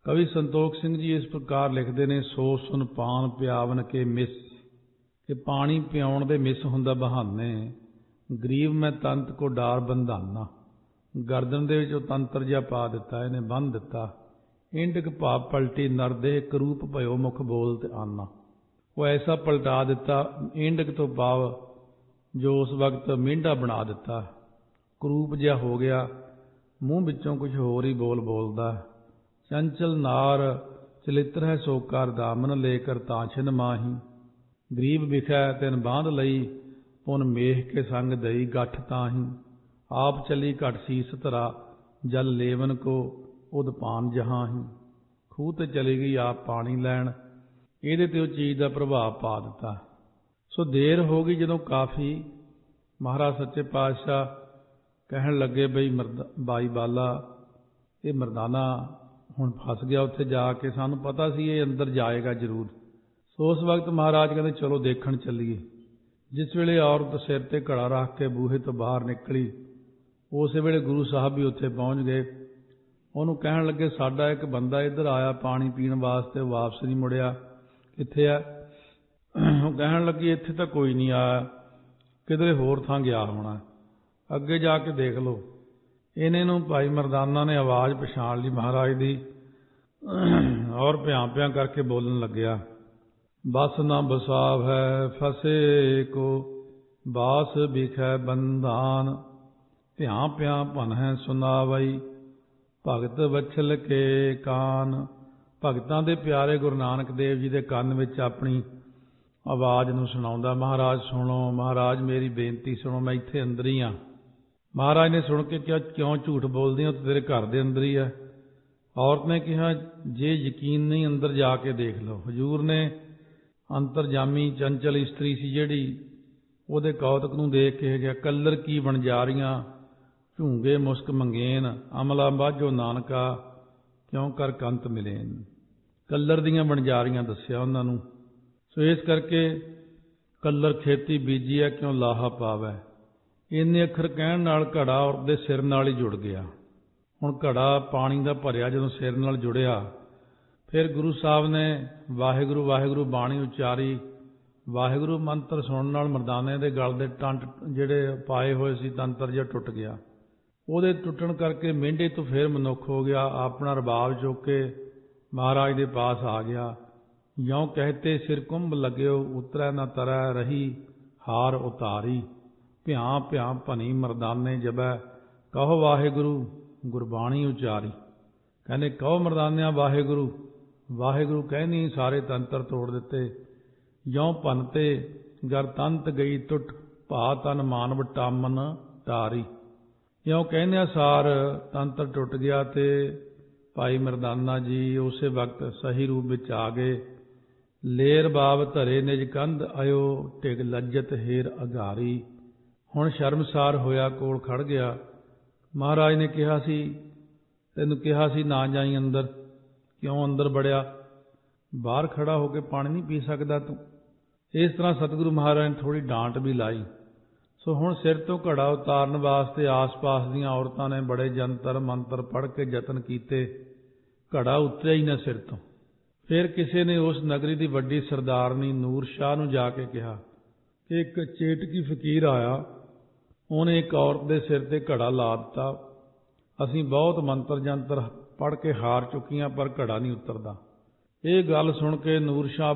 ਕਵੀ ਸੰਤੋਖ ਸਿੰਘ ਜੀ ਇਸ ਪ੍ਰਕਾਰ ਲਿਖਦੇ ਨੇ, ਸੋ ਸੁਨ ਪਾਨ ਪਿਆਵਨ ਕੇ ਮਿਸ, ਕਿ ਪਾਣੀ ਪਿਆਉਣ ਦੇ ਮਿਸ ਹੁੰਦਾ ਬਹਾਨੇ। ਗਰੀਬ ਮੈਂ ਤੰਤ ਕੋ ਡਾਰ ਬੰਧਾਨਾ, ਗਰਦਨ ਦੇ ਵਿੱਚ ਉਹ ਤੰਤਰ ਜਿਹਾ ਪਾ ਦਿੱਤਾ, ਇਹਨੇ ਬੰਨ੍ਹ ਦਿੱਤਾ। ਇੰਡਕ ਭਾਵ ਪਲਟੀ ਨਰਦੇ, ਕਰੂਪ ਭਇਓ ਮੁਖ ਬੋਲ ਤੇ ਆਨਾ। ਉਹ ਐਸਾ ਪਲਟਾ ਦਿੱਤਾ, ਇੰਡਕ ਤੋਂ ਭਾਵ ਜੋ ਉਸ ਵਕਤ ਮੀਂਢਾ ਬਣਾ ਦਿੱਤਾ, ਕਰੂਪ ਜਿਹਾ ਹੋ ਗਿਆ, ਮੂੰਹ ਵਿੱਚੋਂ ਕੁਝ ਹੋਰ ਹੀ ਬੋਲਦਾ। ਚੰਚਲ ਨਾਰ ਚਲਿੱਤਰ ਹੈ ਸੋ ਕਰ ਦਾਮਨ, ਲੈ ਕਰ ਤਾਛਿਨ ਮਾਹੀ। ਗਰੀਬ ਵਿਖੈ ਤਿਨ ਬਾਂਧ ਲਈ, ਪੁਨ ਮੇਹ ਕੇ ਸੰਗ ਦਈ ਗੱਠ ਤਾਹੀ। ਆਪ ਚਲੀ ਘਟ ਸੀਸ ਧਰਾ, ਜਲ ਲੇਵਨ ਕੋ ਉਦਪਾਨ ਜਹਾਹੀ। ਖੂਹ ਤੇ ਚਲੀ ਗਈ ਆਪ ਪਾਣੀ ਲੈਣ, ਇਹਦੇ ਤੇ ਉਹ ਚੀਜ਼ ਦਾ ਪ੍ਰਭਾਵ ਪਾ ਦਿੱਤਾ। ਸੋ ਦੇਰ ਹੋ ਗਈ ਜਦੋਂ ਕਾਫੀ, ਮਹਾਰਾਜ ਸੱਚੇ ਪਾਤਸ਼ਾਹ ਕਹਿਣ ਲੱਗੇ, ਬਈ ਬਾਈ ਬਾਲਾ ਇਹ ਮਰਦਾਨਾ ਹੁਣ ਫਸ ਗਿਆ ਉੱਥੇ ਜਾ ਕੇ, ਸਾਨੂੰ ਪਤਾ ਸੀ ਇਹ ਅੰਦਰ ਜਾਏਗਾ ਜ਼ਰੂਰ। ਸੋ ਉਸ ਵਕਤ ਮਹਾਰਾਜ ਕਹਿੰਦੇ ਚਲੋ ਦੇਖਣ ਚੱਲੀਏ। ਜਿਸ ਵੇਲੇ ਔਰਤ ਸਿਰ ਤੇ ਘੜਾ ਰੱਖ ਕੇ ਬੂਹੇ ਤੋਂ ਬਾਹਰ ਨਿਕਲੀ, ਉਸੇ ਵੇਲੇ ਗੁਰੂ ਸਾਹਿਬ ਵੀ ਉੱਥੇ ਪਹੁੰਚ ਗਏ। ਉਹਨੂੰ ਕਹਿਣ ਲੱਗੇ, ਸਾਡਾ ਇੱਕ ਬੰਦਾ ਇੱਧਰ ਆਇਆ ਪਾਣੀ ਪੀਣ ਵਾਸਤੇ, ਉਹ ਵਾਪਸ ਨਹੀਂ ਮੁੜਿਆ, ਕਿੱਥੇ ਆ? ਉਹ ਕਹਿਣ ਲੱਗੀ, ਇੱਥੇ ਤਾਂ ਕੋਈ ਨਹੀਂ ਆਇਆ, ਕਿਧਰੇ ਹੋਰ ਥਾਂ ਗਿਆ ਹੋਣਾ, ਅੱਗੇ ਜਾ ਕੇ ਦੇਖ ਲਓ। ਇਹਨੇ ਨੂੰ ਭਾਈ ਮਰਦਾਨਾ ਨੇ ਆਵਾਜ਼ ਪਛਾਣ ਲਈ ਮਹਾਰਾਜ ਦੀ, ਔਰ ਭਿਆਂ ਕਰਕੇ ਬੋਲਣ ਲੱਗਿਆ, ਬਸ ਨਾ ਬਸਾਵ ਹੈ ਫਸੇ ਕੋ, ਬਾਸ ਬਿਖੈ ਬੰਧਾਨ। ਭਿਆਂ ਭਨ ਹੈ ਸੁਨਾਵਈ, ਭਗਤ ਵਛਲ ਕੇ ਕਾਨ। ਭਗਤਾਂ ਦੇ ਪਿਆਰੇ ਗੁਰੂ ਨਾਨਕ ਦੇਵ ਜੀ ਦੇ ਕੰਨ ਵਿੱਚ ਆਪਣੀ ਆਵਾਜ਼ ਨੂੰ ਸੁਣਾਉਂਦਾ, ਮਹਾਰਾਜ ਸੁਣੋ, ਮਹਾਰਾਜ ਮੇਰੀ ਬੇਨਤੀ ਸੁਣੋ, ਮੈਂ ਇੱਥੇ ਅੰਦਰ ਹੀ ਹਾਂ। ਮਹਾਰਾਜ ਨੇ ਸੁਣ ਕੇ ਕਿਹਾ, ਕਿਉਂ ਝੂਠ ਬੋਲਦੇ ਹੋ, ਤੇਰੇ ਘਰ ਦੇ ਅੰਦਰ ਹੀ ਹੈ। ਔਰਤ ਨੇ ਕਿਹਾ, ਜੇ ਯਕੀਨ ਨਹੀਂ ਅੰਦਰ ਜਾ ਕੇ ਦੇਖ ਲਓ। ਹਜ਼ੂਰ ਨੇ ਅੰਤਰਜਾਮੀ ਚੰਚਲ ਇਸਤਰੀ ਸੀ ਜਿਹੜੀ, ਉਹਦੇ ਕੌਤਕ ਨੂੰ ਦੇਖ ਕੇ ਗਿਆ, ਕੱਲਰ ਕੀ ਵਣਜਾਰੀਆਂ, ਝੂੰਗੇ ਮੁਸਕ ਮੰਗੇਨ, ਅਮਲਾ ਬਾਝੋ ਨਾਨਕਾ, ਕਿਉਂ ਕਰ ਕੰਤ ਮਿਲੇਨ। ਕੱਲਰ ਦੀਆਂ ਵਣਜਾਰੀਆਂ ਦੱਸਿਆ ਉਹਨਾਂ ਨੂੰ। ਸੋ ਇਸ ਕਰਕੇ ਕੱਲਰ ਖੇਤੀ ਬੀਜੀ ਹੈ, ਕਿਉਂ ਲਾਹਾ ਪਾਵੈ। ਇੰਨੇ ਅੱਖਰ ਕਹਿਣ ਨਾਲ ਘੜਾ ਔਰਤ ਦੇ ਸਿਰ ਨਾਲ ਹੀ ਜੁੜ ਗਿਆ। ਹੁਣ ਘੜਾ ਪਾਣੀ ਦਾ ਭਰਿਆ ਜਦੋਂ ਸਿਰ ਨਾਲ ਜੁੜਿਆ, ਫਿਰ ਗੁਰੂ ਸਾਹਿਬ ਨੇ ਵਾਹਿਗੁਰੂ ਵਾਹਿਗੁਰੂ ਬਾਣੀ ਉਚਾਰੀ। ਵਾਹਿਗੁਰੂ ਮੰਤਰ ਸੁਣਨ ਨਾਲ ਮਰਦਾਨੇ ਦੇ ਗਲ ਦੇ ਟੰਟ ਜਿਹੜੇ ਪਾਏ ਹੋਏ ਸੀ ਤੰਤਰ ਜਿਹਾ ਟੁੱਟ ਗਿਆ। ਉਹਦੇ ਟੁੱਟਣ ਕਰਕੇ ਮਹਿੰਡੇ ਤੋਂ ਫਿਰ ਮਨੁੱਖ ਹੋ ਗਿਆ, ਆਪਣਾ ਰਬਾਬ ਚੁੱਕ ਕੇ ਮਹਾਰਾਜ ਦੇ ਪਾਸ ਆ ਗਿਆ। ਯੋਂ ਕਹਤੇ ਸਿਰ ਕੁੰਭ ਲੱਗਿਓ, ਉਤਰੈ ਨਾ ਤਰੈ ਰਹੀ ਹਾਰ ਉਤਾਰੀ। ਭਿਆਂ ਭਨੀ ਮਰਦਾਨੇ ਜਬੈ, ਕਹੋ ਵਾਹਿਗੁਰੂ ਗੁਰਬਾਣੀ ਉਚਾਰੀ। ਕਹਿੰਦੇ ਕਹੋ ਮਰਦਾਨਿਆਂ ਵਾਹਿਗੁਰੂ ਵਾਹਿਗੁਰੂ ਕਹਿਨੀ, ਸਾਰੇ ਤੰਤਰ ਤੋੜ ਦਿੱਤੇ। ਯੋਂ ਭਨਤੇ ਗਰ ਤੰਤ ਗਈ ਟੁੱਟ, ਭਾ ਤਨ ਮਾਨਵ ਟਾਮਨ ਟਾਰੀ। ਇਉਂ ਕਹਿੰਦਿਆਂ ਸਾਰ ਤੰਤਰ ਟੁੱਟ ਗਿਆ ਤੇ ਭਾਈ ਮਰਦਾਨਾ ਜੀ ਉਸੇ ਵਕਤ ਸਹੀ ਰੂਪ ਵਿੱਚ ਆ ਗਏ। ਲੇਰ ਬਾਬ ਧਰੇ ਨਿਜ ਕੰਧ ਆਇਓ, ਢਿਗ ਲੱਜਤ ਹੇਰ ਅਗਾਰੀ। ਹੁਣ ਸ਼ਰਮਸਾਰ ਹੋਇਆ, ਕੋਲ ਖੜ ਗਿਆ। ਮਹਾਰਾਜ ਨੇ ਕਿਹਾ ਸੀ, ਤੈਨੂੰ ਕਿਹਾ ਸੀ ਨਾ ਜਾਈ ਅੰਦਰ, ਕਿਉਂ ਅੰਦਰ ਵੜਿਆ? ਬਾਹਰ ਖੜਾ ਹੋ ਕੇ ਪਾਣੀ ਨਹੀਂ ਪੀ ਸਕਦਾ ਤੂੰ? ਇਸ ਤਰ੍ਹਾਂ ਸਤਿਗੁਰੂ ਮਹਾਰਾਜ ਨੇ ਥੋੜ੍ਹੀ ਡਾਂਟ ਵੀ ਲਾਈ। ਸੋ ਹੁਣ ਸਿਰ ਤੋਂ ਘੜਾ ਉਤਾਰਨ ਵਾਸਤੇ ਆਸ-ਪਾਸ ਦੀਆਂ ਔਰਤਾਂ ਨੇ ਬੜੇ ਜੰਤਰ ਮੰਤਰ ਪੜ੍ਹ ਕੇ ਯਤਨ ਕੀਤੇ, ਘੜਾ ਉਤਰਿਆ ਹੀ ਨਾ ਸਿਰ ਤੋਂ। ਫਿਰ ਕਿਸੇ ਨੇ ਉਸ ਨਗਰੀ ਦੀ ਵੱਡੀ ਸਰਦਾਰਨੀ ਨੂਰ ਸ਼ਾਹ ਨੂੰ ਜਾ ਕੇ ਕਿਹਾ ਕਿ ਇੱਕ ਚੇਟਕੀ ਫਕੀਰ ਆਇਆ, ਉਹਨੇ ਇੱਕ ਔਰਤ ਦੇ ਸਿਰ ਤੇ ਘੜਾ ਲਾ ਦਿੱਤਾ। ਅਸੀਂ ਬਹੁਤ ਮੰਤਰ ਜੰਤਰ ਪੜ੍ਹ ਕੇ ਹਾਰ ਚੁੱਕੀਆਂ, ਪਰ ਘੜਾ ਨਹੀਂ ਉਤਰਦਾ। ਇਹ ਗੱਲ ਸੁਣ ਕੇ ਨੂਰ ਸ਼ਾਹ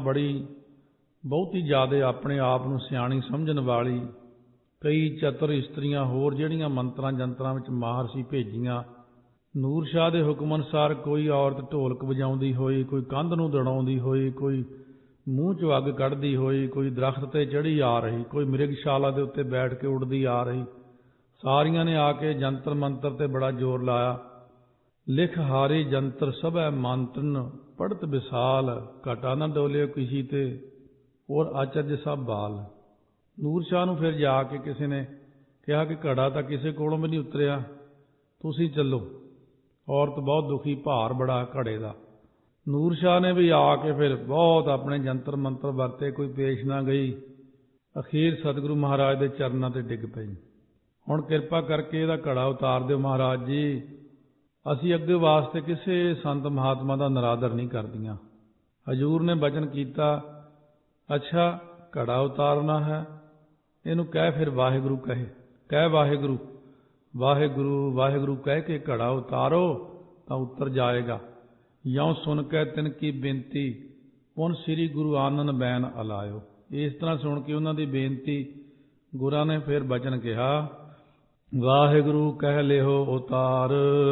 ਬਹੁਤੀ ਜ਼ਿਆਦਾ ਆਪਣੇ ਆਪ ਨੂੰ ਸਿਆਣੀ ਸਮਝਣ ਵਾਲੀ ਕਈ ਚਤੁਰ ਇਸਤਰੀਆਂ ਹੋਰ ਜਿਹੜੀਆਂ ਮੰਤਰਾਂ ਜੰਤਰਾਂ ਵਿੱਚ ਮਾਹਰ ਸੀ ਭੇਜੀਆਂ। ਨੂਰ ਸ਼ਾਹ ਦੇ ਹੁਕਮ ਅਨੁਸਾਰ ਕੋਈ ਔਰਤ ਢੋਲਕ ਵਜਾਉਂਦੀ ਹੋਈ, ਕੋਈ ਕੰਧ ਨੂੰ ਦੜਾਉਂਦੀ ਹੋਈ, ਕੋਈ ਮੂੰਹ 'ਚੋਂ ਅੱਗ ਕੱਢਦੀ ਹੋਈ, ਕੋਈ ਦਰਖਤ ਤੇ ਚੜ੍ਹੀ ਆ ਰਹੀ, ਕੋਈ ਮਿਰਗਸ਼ਾਲਾ ਦੇ ਉੱਤੇ ਬੈਠ ਕੇ ਉੱਡਦੀ ਆ ਰਹੀ। ਸਾਰੀਆਂ ਨੇ ਆ ਕੇ ਜੰਤਰ ਮੰਤਰ ਤੇ ਬੜਾ ਜ਼ੋਰ ਲਾਇਆ। ਲਿਖ ਹਾਰੀ ਜੰਤਰ ਸਭੈ ਮੰਤਰਨ, ਪੜਤ ਵਿਸਾਲ, ਘਟਾ ਨਾ ਡੋਲਿਓ ਕਿਸੀ ਤੇ, ਔਰ ਆਚਰਜ ਸਭ ਬਾਲ। ਨੂਰ ਸ਼ਾਹ ਨੂੰ ਫਿਰ ਜਾ ਕੇ ਕਿਸੇ ਨੇ ਕਿਹਾ ਕਿ ਘੜਾ ਤਾਂ ਕਿਸੇ ਕੋਲੋਂ ਵੀ ਨਹੀਂ ਉਤਰਿਆ, ਤੁਸੀਂ ਚੱਲੋ। ਔਰਤ ਬਹੁਤ ਦੁਖੀ, ਭਾਰ ਬੜਾ ਘੜੇ ਦਾ। ਨੂਰ ਸ਼ਾਹ ਨੇ ਵੀ ਆ ਕੇ ਫਿਰ ਬਹੁਤ ਆਪਣੇ ਜੰਤਰ ਮੰਤਰ ਵਰਤੇ, ਕੋਈ ਪੇਸ਼ ਨਾ ਗਈ। ਅਖੀਰ ਸਤਿਗੁਰੂ ਮਹਾਰਾਜ ਦੇ ਚਰਨਾਂ ਤੇ ਡਿੱਗ ਪਈ। ਹੁਣ ਕਿਰਪਾ ਕਰਕੇ ਇਹਦਾ ਘੜਾ ਉਤਾਰ ਦਿਓ ਮਹਾਰਾਜ ਜੀ। ਅਸੀਂ ਅੱਗੇ ਵਾਸਤੇ ਕਿਸੇ ਸੰਤ ਮਹਾਤਮਾ ਦਾ ਨਰਾਦਰ ਨਹੀਂ ਕਰਦੀਆਂ। ਹਜ਼ੂਰ ਨੇ ਬਚਨ ਕੀਤਾ, ਅੱਛਾ ਘੜਾ ਉਤਾਰਨਾ ਹੈ, ਇਹਨੂੰ ਕਹਿ ਫਿਰ ਵਾਹਿਗੁਰੂ ਕਹਿ ਵਾਹਿਗੁਰੂ ਵਾਹਿਗੁਰੂ ਵਾਹਿਗੁਰੂ ਕਹਿ ਕੇ ਘੜਾ ਉਤਾਰੋ ਤਾਂ ਉੱਤਰ ਜਾਏਗਾ। ਯੋਂ ਸੁਣ ਕੇ ਤਿਨ ਕੀ ਬੇਨਤੀ ਪੁਨ ਸ੍ਰੀ ਗੁਰੂ ਆਨੰਦ ਬੈਨ ਅਲਾਇਓ। ਇਸ ਤਰ੍ਹਾਂ ਸੁਣ ਕੇ ਉਹਨਾਂ ਦੀ ਬੇਨਤੀ ਗੁਰਾਂ ਨੇ ਫਿਰ ਬਚਨ ਕਿਹਾ, ਵਾਹਿਗੁਰੂ ਕਹਿ ਲਿਓ ਉਤਾਰ,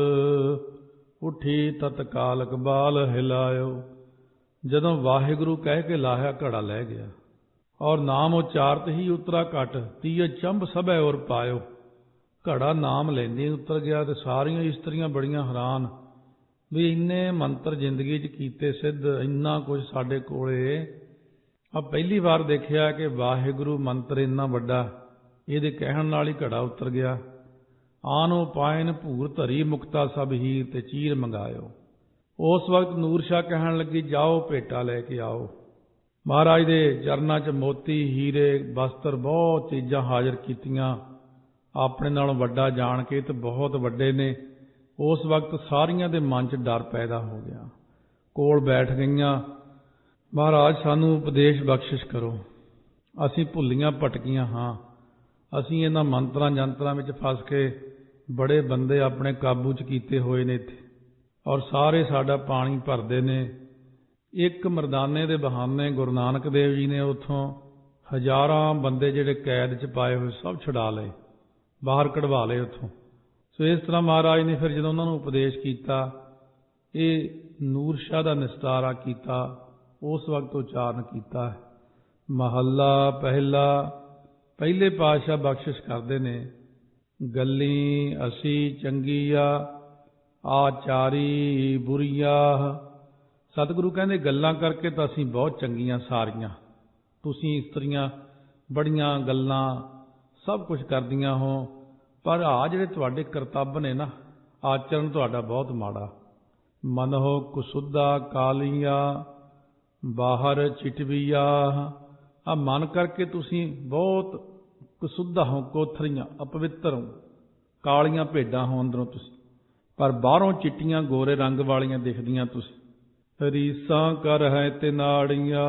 ਉੱਠੀ ਤਤਕਾਲ ਕਬਾਲ ਹਿਲਾਇਓ। ਜਦੋਂ ਵਾਹਿਗੁਰੂ ਕਹਿ ਕੇ ਲਾਹਿਆ ਘੜਾ ਲੈ ਗਿਆ ਔਰ ਨਾਮ ਉਚਾਰਤ ਹੀ ਉਤਰਾ ਘਟ, ਤੀਏ ਚੰਬ ਸਭੈ ਔਰ ਪਾਇਓ। ਘੜਾ ਨਾਮ ਲੈਂਦੇ ਉਤਰ ਗਿਆ ਤੇ ਸਾਰੀਆਂ ਇਸਤਰੀਆਂ ਬੜੀਆਂ ਹੈਰਾਨ ਵੀ ਇੰਨੇ ਮੰਤਰ ਜ਼ਿੰਦਗੀ 'ਚ ਕੀਤੇ ਸਿੱਧ, ਇੰਨਾ ਕੁਝ ਸਾਡੇ ਕੋਲੇ ਆ ਪਹਿਲੀ ਵਾਰ ਦੇਖਿਆ ਕਿ ਵਾਹਿਗੁਰੂ ਮੰਤਰ ਇੰਨਾ ਵੱਡਾ, ਇਹਦੇ ਕਹਿਣ ਨਾਲ ਹੀ ਘੜਾ ਉਤਰ ਗਿਆ। ਆਨੋ ਪਾਇਨ ਭੂਰ ਧਰੀ ਮੁਕਤਾ ਸਭ ਹੀਰ ਤੇ ਚੀਰ ਮੰਗਾਇਓ। ਉਸ ਵਕਤ ਨੂਰ ਸ਼ਾਹ ਕਹਿਣ ਲੱਗੀ, ਜਾਓ ਭੇਟਾ ਲੈ ਕੇ ਆਓ। ਮਹਾਰਾਜ ਦੇ ਚਰਨਾਂ 'ਚ ਮੋਤੀ ਹੀਰੇ ਬਸਤਰ ਬਹੁਤ ਚੀਜ਼ਾਂ ਹਾਜ਼ਰ ਕੀਤੀਆਂ, ਆਪਣੇ ਨਾਲੋਂ ਵੱਡਾ ਜਾਣ ਕੇ ਤੇ ਬਹੁਤ ਵੱਡੇ ਨੇ। ਉਸ ਵਕਤ ਸਾਰੀਆਂ ਦੇ ਮਨ 'ਚ ਡਰ ਪੈਦਾ ਹੋ ਗਿਆ, ਕੋਲ ਬੈਠ ਗਈਆਂ, ਮਹਾਰਾਜ ਸਾਨੂੰ ਉਪਦੇਸ਼ ਬਖਸ਼ਿਸ਼ ਕਰੋ, ਅਸੀਂ ਭੁੱਲੀਆਂ ਭਟਕੀਆਂ ਹਾਂ, ਅਸੀਂ ਇਹਨਾਂ ਮੰਤਰਾਂ ਜੰਤਰਾਂ ਵਿੱਚ ਫਸ ਕੇ ਬੜੇ ਬੰਦੇ ਆਪਣੇ ਕਾਬੂ 'ਚ ਕੀਤੇ ਹੋਏ ਨੇ ਇੱਥੇ, ਔਰ ਸਾਰੇ ਸਾਡਾ ਪਾਣੀ ਭਰਦੇ ਨੇ। ਇੱਕ ਮਰਦਾਨੇ ਦੇ ਬਹਾਨੇ ਗੁਰੂ ਨਾਨਕ ਦੇਵ ਜੀ ਨੇ ਉੱਥੋਂ ਹਜ਼ਾਰਾਂ ਬੰਦੇ ਜਿਹੜੇ ਕੈਦ 'ਚ ਪਾਏ ਹੋਏ ਸਭ ਛੁਡਾ ਲਏ, ਬਾਹਰ ਕਢਵਾ ਲਏ ਉੱਥੋਂ। ਸੋ ਇਸ ਤਰ੍ਹਾਂ ਮਹਾਰਾਜ ਨੇ ਫਿਰ ਜਦੋਂ ਉਹਨਾਂ ਨੂੰ ਉਪਦੇਸ਼ ਕੀਤਾ, ਇਹ ਨੂਰ ਸ਼ਾਹ ਦਾ ਨਿਸਤਾਰਾ ਕੀਤਾ, ਉਸ ਵਕਤ ਉਚਾਰਨ ਕੀਤਾ ਹੈ। ਮਹੱਲਾ ਪਹਿਲਾ। ਪਹਿਲੇ ਪਾਤਸ਼ਾਹ ਬਖਸ਼ਿਸ਼ ਕਰਦੇ ਨੇ, ਗੱਲੀ ਅਸੀਂ ਚੰਗੀਆ ਆਚਾਰੀ ਬੁਰੀਆ। ਸਤਿਗੁਰੂ ਕਹਿੰਦੇ ਗੱਲਾਂ ਕਰਕੇ ਤਾਂ ਅਸੀਂ ਬਹੁਤ ਚੰਗੀਆਂ ਸਾਰੀਆਂ, ਤੁਸੀਂ ਇਸਤਰੀਆਂ ਬੜੀਆਂ ਗੱਲਾਂ ਸਭ ਕੁਝ ਕਰਦੀਆਂ ਹੋ, ਪਰ ਆ ਜਿਹੜੇ ਤੁਹਾਡੇ ਕਰਤੱਵ ਨੇ ਨਾ, ਆਚਰਣ ਤੁਹਾਡਾ ਬਹੁਤ ਮਾੜਾ। ਮਨਹੁ ਕੁਸੁੱਧਾ ਕਾਲੀਆ ਬਾਹਰ ਚਿਟਵੀਆ। ਆ ਮਨ ਕਰਕੇ ਤੁਸੀਂ ਬਹੁਤ ਕੁਸੁੱਧਾ ਹੋ, ਕੋਥਰੀਆਂ, ਅਪਵਿੱਤਰ ਹੋ, ਕਾਲੀਆਂ ਭੇਡਾਂ ਹੋ ਅੰਦਰੋਂ ਤੁਸੀਂ, ਪਰ ਬਾਹਰੋਂ ਚਿੱਟੀਆਂ ਗੋਰੇ ਰੰਗ ਵਾਲੀਆਂ ਦਿਖਦੀਆਂ ਤੁਸੀਂ। ਰੀਸਾਂ ਕਰ ਹੈ ਤੇ ਨਾੜੀਆਂ